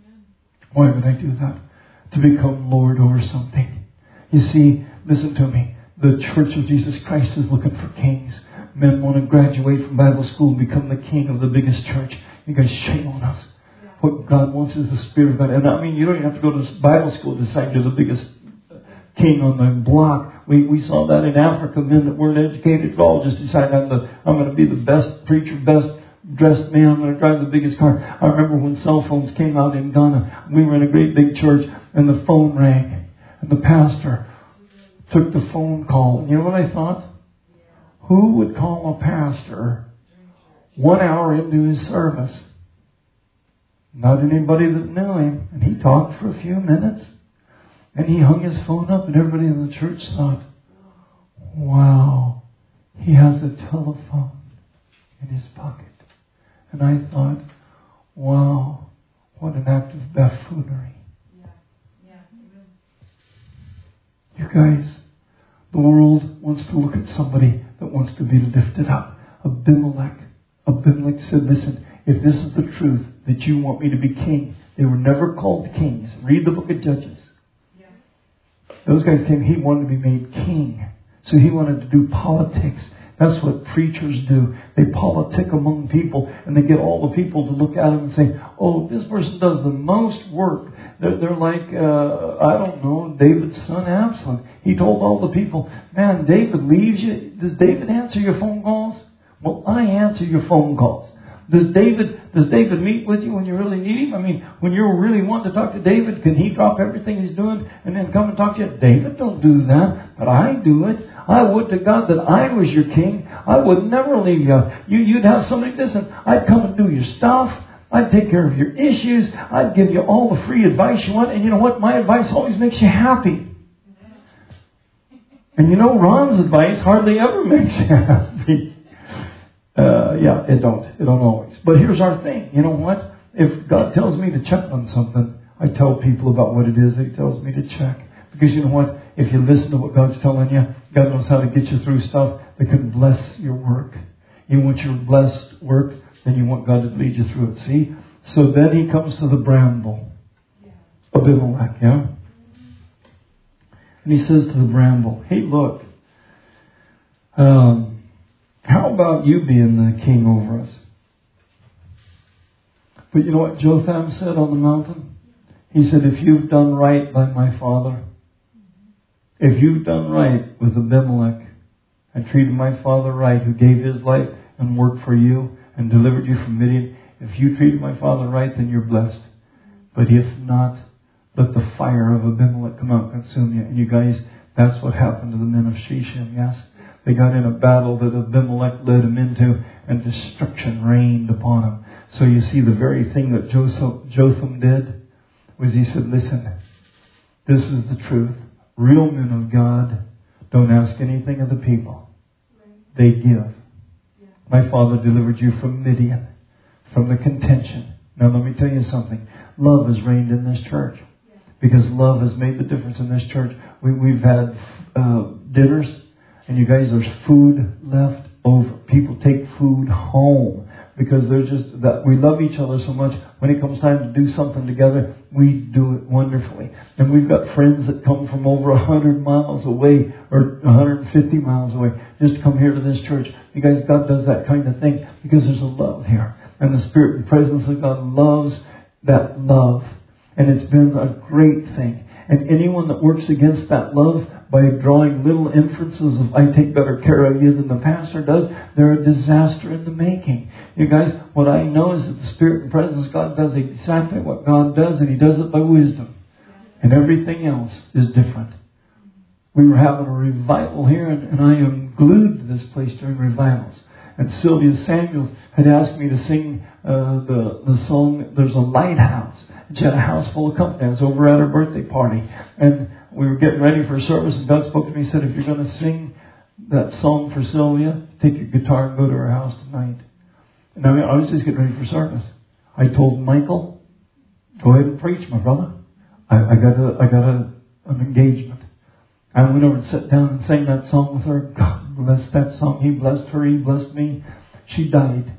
Why would I do that? To become Lord over something. You see, listen to me. The Church of Jesus Christ is looking for kings. Men want to graduate from Bible school and become the king of the biggest church. You guys, shame on us. What God wants is the Spirit of God. And I mean, you don't even have to go to Bible school to decide you're the biggest king on the block. We we saw that in Africa. Men that weren't educated at all just decided I'm the I'm going to be the best preacher, best dressed man. I'm going to drive the biggest car. I remember when cell phones came out in Ghana. We were in a great big church, and the phone rang, and the pastor took the phone call. And you know what I thought? Who would call a pastor one hour into his service? Not anybody that knew him. And he talked for a few minutes, and he hung his phone up, and everybody in the church thought, wow, he has a telephone in his pocket. And I thought, wow, what an act of buffoonery. Yeah. Yeah. You guys, the world wants to look at somebody that wants to be lifted up. Abimelech. Abimelech said, listen, if this is the truth, that you want me to be king. They were never called kings. Read the book of Judges. Yeah. Those guys came, he wanted to be made king. So he wanted to do politics. That's what preachers do. They politic among people, and they get all the people to look at them and say, oh, this person does the most work. They're, they're like, uh, I don't know, David's son Absalom. He told all the people, man, David leaves you. Does David answer your phone calls? Well, I answer your phone calls. Does David does David meet with you when you really need him? I mean, when you're really wanting to talk to David, can he drop everything he's doing and then come and talk to you? David don't do that, but I do it. I would to God that I was your king. I would never leave you. you you'd have somebody, listen, I'd come and do your stuff. I'd take care of your issues. I'd give you all the free advice you want. And you know what? My advice always makes you happy. And you know, Ron's advice hardly ever makes you happy. Uh, yeah, it don't. It don't always. But here's our thing. You know what? If God tells me to check on something, I tell people about what it is that He tells me to check. Because you know what? If you listen to what God's telling you, God knows how to get you through stuff that can bless your work. You want your blessed work, then you want God to lead you through it. See? So then He comes to the bramble. Abimelech, yeah? And He says to the bramble, hey, look, um, how about you being the king over us? But you know what Jotham said on the mountain? He said, if you've done right by my father, if you've done right with Abimelech and treated my father right, who gave his life and worked for you and delivered you from Midian, if you treated my father right, then you're blessed. But if not, let the fire of Abimelech come out and consume you. And you guys, that's what happened to the men of Shechem, yes? They got in a battle that Abimelech led them into, and destruction reigned upon them. So you see, the very thing that Jotham did was he said, listen, this is the truth. Real men of God don't ask anything of the people. They give. My father delivered you from Midian, from the contention. Now let me tell you something. Love has reigned in this church. Because love has made the difference in this church. We, we've had uh, dinners, and you guys, there's food left over. People take food home because they're just that we love each other so much. When it comes time to do something together, we do it wonderfully. And we've got friends that come from over a hundred miles away or one hundred fifty miles away just to come here to this church. You guys, God does that kind of thing because there's a love here, and the Spirit and presence of God loves that love. And it's been a great thing. And anyone that works against that love by drawing little inferences of I take better care of you than the pastor does, they're a disaster in the making. You guys, what I know is that the Spirit and presence of God does exactly what God does, and He does it by wisdom. And everything else is different. We were having a revival here, and, and I am glued to this place during revivals. And Sylvia Samuels had asked me to sing uh, the, the song, There's a Lighthouse. She had a house full of company. I was over at her birthday party. And we were getting ready for service. And God spoke to me and said, if you're going to sing that song for Sylvia, take your guitar and go to her house tonight. And I, mean, I was just getting ready for service. I told Michael, go ahead and preach, my brother. I, I got, a, I got a, an engagement. I went over and sat down and sang that song with her. God bless that song. He blessed her. He blessed me. She died.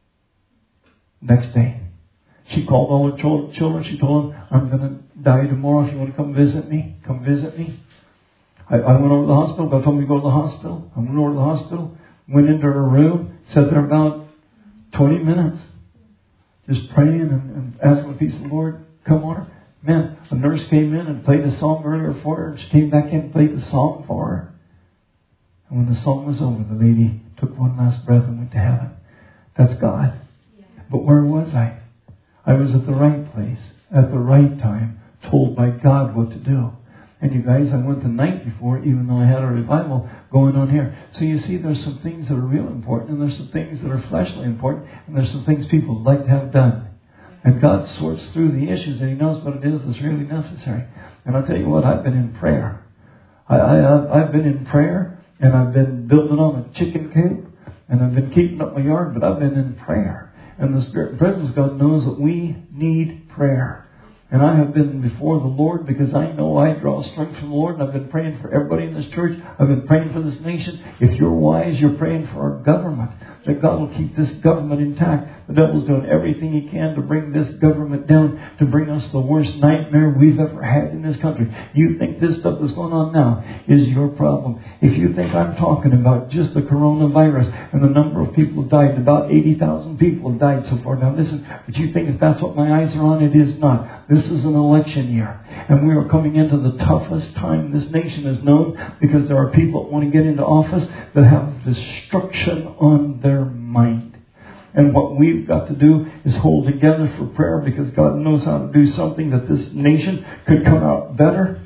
Next day. She called all her children. She told them, I'm going to die tomorrow. If you want to come visit me, come visit me. I, I went over to the hospital. God told me to go to the hospital. I went over to the hospital. Went into her room. Sat there about twenty minutes. Just praying and, and asking the peace of the Lord come on her. Man, a nurse came in and played a song earlier for her. And she came back in and played the song for her. And when the song was over, the lady took one last breath and went to heaven. That's God. Yeah. But where was I? I was at the right place, at the right time, told by God what to do. And you guys, I went the night before, even though I had a revival going on here. So you see, there's some things that are real important, and there's some things that are fleshly important, and there's some things people would like to have done. And God sorts through the issues, and He knows what it is that's really necessary. And I'll tell you what, I've been in prayer. I, I, I've been in prayer, and I've been building on a chicken coop, and I've been keeping up my yard, but I've been in prayer. And the Spirit and presence of God knows that we need prayer. And I have been before the Lord because I know I draw strength from the Lord. And I've been praying for everybody in this church. I've been praying for this nation. If you're wise, you're praying for our government. That God will keep this government intact. The devil's doing everything he can to bring this government down, to bring us the worst nightmare we've ever had in this country. You think this stuff that's going on now is your problem. If you think I'm talking about just the coronavirus and the number of people who died, about eighty thousand people have died so far. Now listen, but you think if that's what my eyes are on, it is not. This is an election year. And we are coming into the toughest time this nation has known because there are people that want to get into office that have destruction on their mind. And what we've got to do is hold together for prayer because God knows how to do something that this nation could come out better.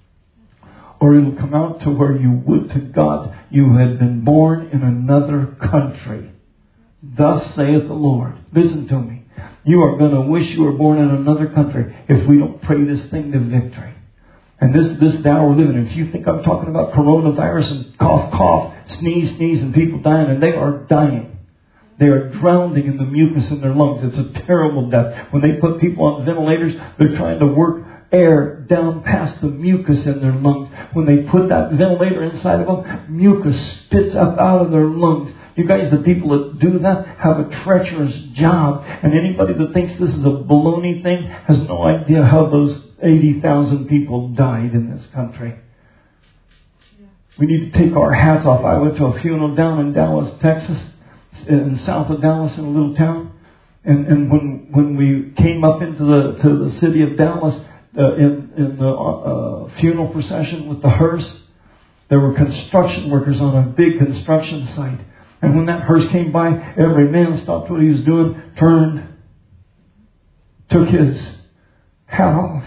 Or it'll come out to where you would to God you had been born in another country. Thus saith the Lord. Listen to me. You are going to wish you were born in another country if we don't pray this thing to victory. And this, this is the hour we're living in. If you think I'm talking about coronavirus and cough, cough, sneeze, sneeze, and people dying, and they are dying. They are drowning in the mucus in their lungs. It's a terrible death. When they put people on ventilators, they're trying to work air down past the mucus in their lungs. When they put that ventilator inside of them, mucus spits up out of their lungs. You guys, the people that do that have a treacherous job. And anybody that thinks this is a baloney thing has no idea how those eighty thousand people died in this country. Yeah. We need to take our hats off. I went to a funeral down in Dallas, Texas, in south of Dallas in a little town. And, and when when we came up into the to the city of Dallas uh, in, in the uh, funeral procession with the hearse, there were construction workers on a big construction site. And when that hearse came by, every man stopped what he was doing, turned, took his hat off.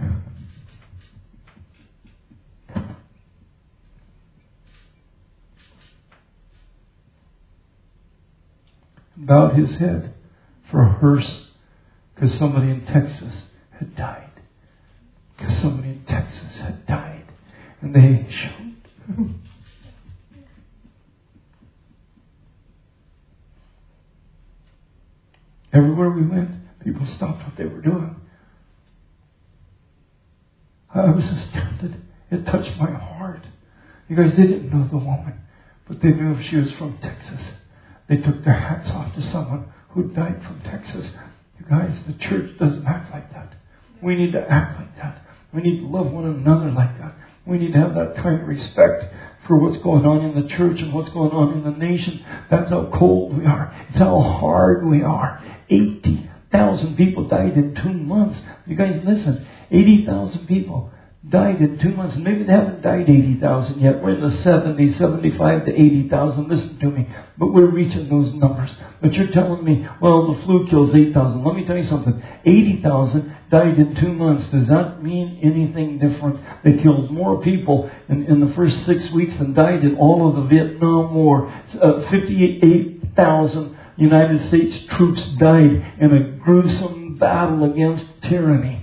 Bowed his head for a hearse because somebody in Texas had died. Because somebody in Texas had died. And they showed. Everywhere we went, people stopped what they were doing. I was astounded. It touched my heart. You guys, they didn't know the woman, but they knew if she was from Texas. They took their hats off to someone who died from Texas. You guys, the church doesn't act like that. We need to act like that. We need to love one another like that. We need to have that kind of respect for what's going on in the church and what's going on in the nation. That's how cold we are. It's how hard we are. eighty thousand people died in two months. You guys, listen. eighty thousand people died in two months. Maybe they haven't died eighty thousand yet. We're in the seventy, seventy-five to eighty thousand. Listen to me. But we're reaching those numbers. But you're telling me, well, the flu kills eight thousand. Let me tell you something. eighty thousand died in two months. Does that mean anything different? They killed more people in, in the first six weeks than died in all of the Vietnam War. Uh, fifty-eight thousand United States troops died in a gruesome battle against tyranny.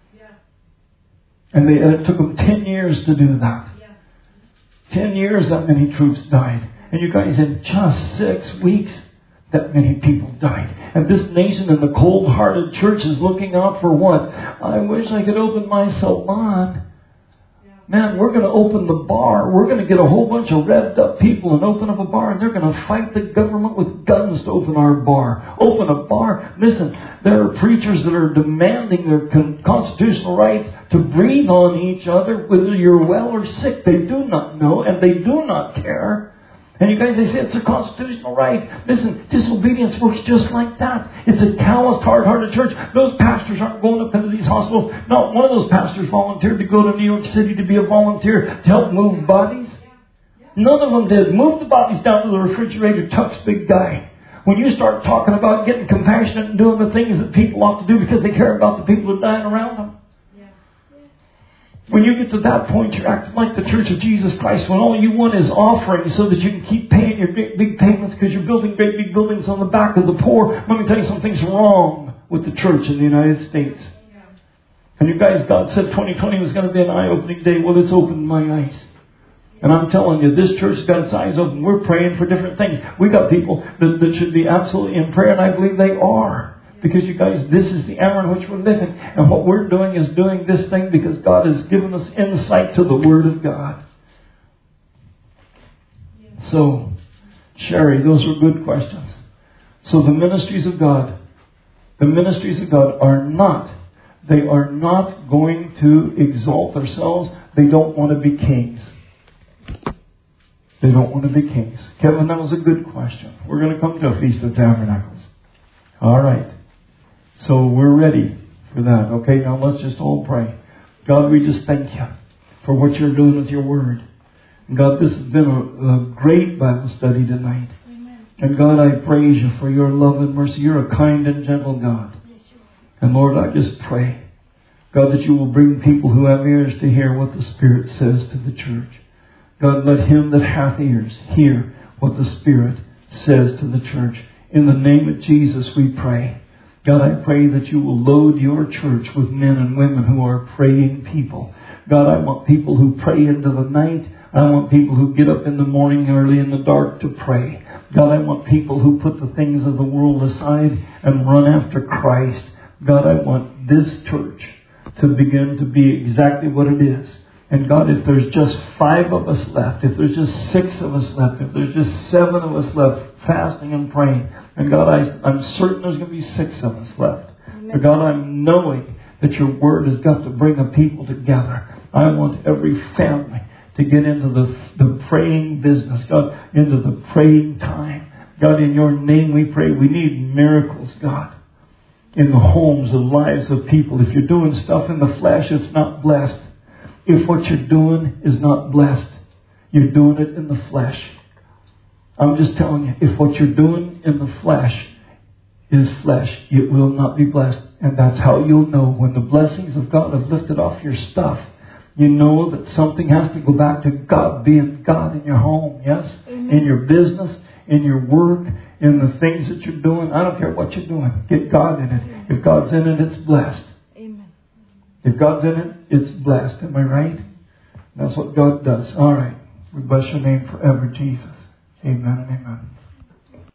And they, it took them ten years to do that. Yeah. Ten years that many troops died. And you guys, in just six weeks, that many people died. And this nation and the cold-hearted church is looking out for what? I wish I could open my salon. Yeah. Man, we're going to open the bar. We're going to get a whole bunch of revved up people and open up a bar. And they're going to fight the government with guns to open our bar. Open a bar. Listen, there are preachers that are demanding their con- constitutional right to breathe on each other, whether you're well or sick. They do not know, and they do not care. And you guys, they say it's a constitutional right. Listen, disobedience works just like that. It's a calloused, hard-hearted church. Those pastors aren't going up into these hospitals. Not one of those pastors volunteered to go to New York City to be a volunteer to help move bodies. None of them did. Move the bodies down to the refrigerator, Tuck's big guy. When you start talking about getting compassionate and doing the things that people ought to do because they care about the people who are dying around them. When you get to that point, you're acting like the Church of Jesus Christ when all you want is offering so that you can keep paying your big, big payments because you're building great big buildings on the back of the poor. Let me tell you, something's wrong with the church in the United States. Yeah. And you guys, God said twenty twenty was going to be an eye-opening day. Well, it's opened my eyes. And I'm telling you, this church has got its eyes open. We're praying for different things. We got people that, that should be absolutely in prayer, and I believe they are. Because you guys, this is the hour in which we're living. And what we're doing is doing this thing because God has given us insight to the Word of God. Yeah. So, Sherry, those were good questions. So the ministries of God, the ministries of God are not, they are not going to exalt themselves. They don't want to be kings. They don't want to be kings. Kevin, that was a good question. We're going to come to a Feast of Tabernacles. All right. So we're ready for that. Okay, now let's just all pray. God, we just thank you for what you're doing with your word. And God, this has been a, a great Bible study tonight. Amen. And God, I praise you for your love and mercy. You're a kind and gentle God. Yes, and Lord, I just pray, God, that you will bring people who have ears to hear what the Spirit says to the church. God, let him that hath ears hear what the Spirit says to the church. In the name of Jesus we pray. God, I pray that you will load your church with men and women who are praying people. God, I want people who pray into the night. I want people who get up in the morning early in the dark to pray. God, I want people who put the things of the world aside and run after Christ. God, I want this church to begin to be exactly what it is. And God, if there's just five of us left, if there's just six of us left, if there's just seven of us left fasting and praying, and God, I, I'm certain there's going to be six of us left. Amen. But God, I'm knowing that your word has got to bring a people together. I want every family to get into the, the praying business, God, into the praying time. God, in your name we pray. We need miracles, God, in the homes and lives of people. If you're doing stuff in the flesh, it's not blessed. If what you're doing is not blessed, you're doing it in the flesh. I'm just telling you, if what you're doing in the flesh is flesh, it will not be blessed. And that's how you'll know when the blessings of God have lifted off your stuff. You know that something has to go back to God being God in your home, yes? Amen. In your business, in your work, in the things that you're doing. I don't care what you're doing. Get God in it. Amen. If God's in it, it's blessed. Amen. If God's in it, it's blessed. Am I right? That's what God does. All right. We bless your name forever, Jesus. Amen and amen.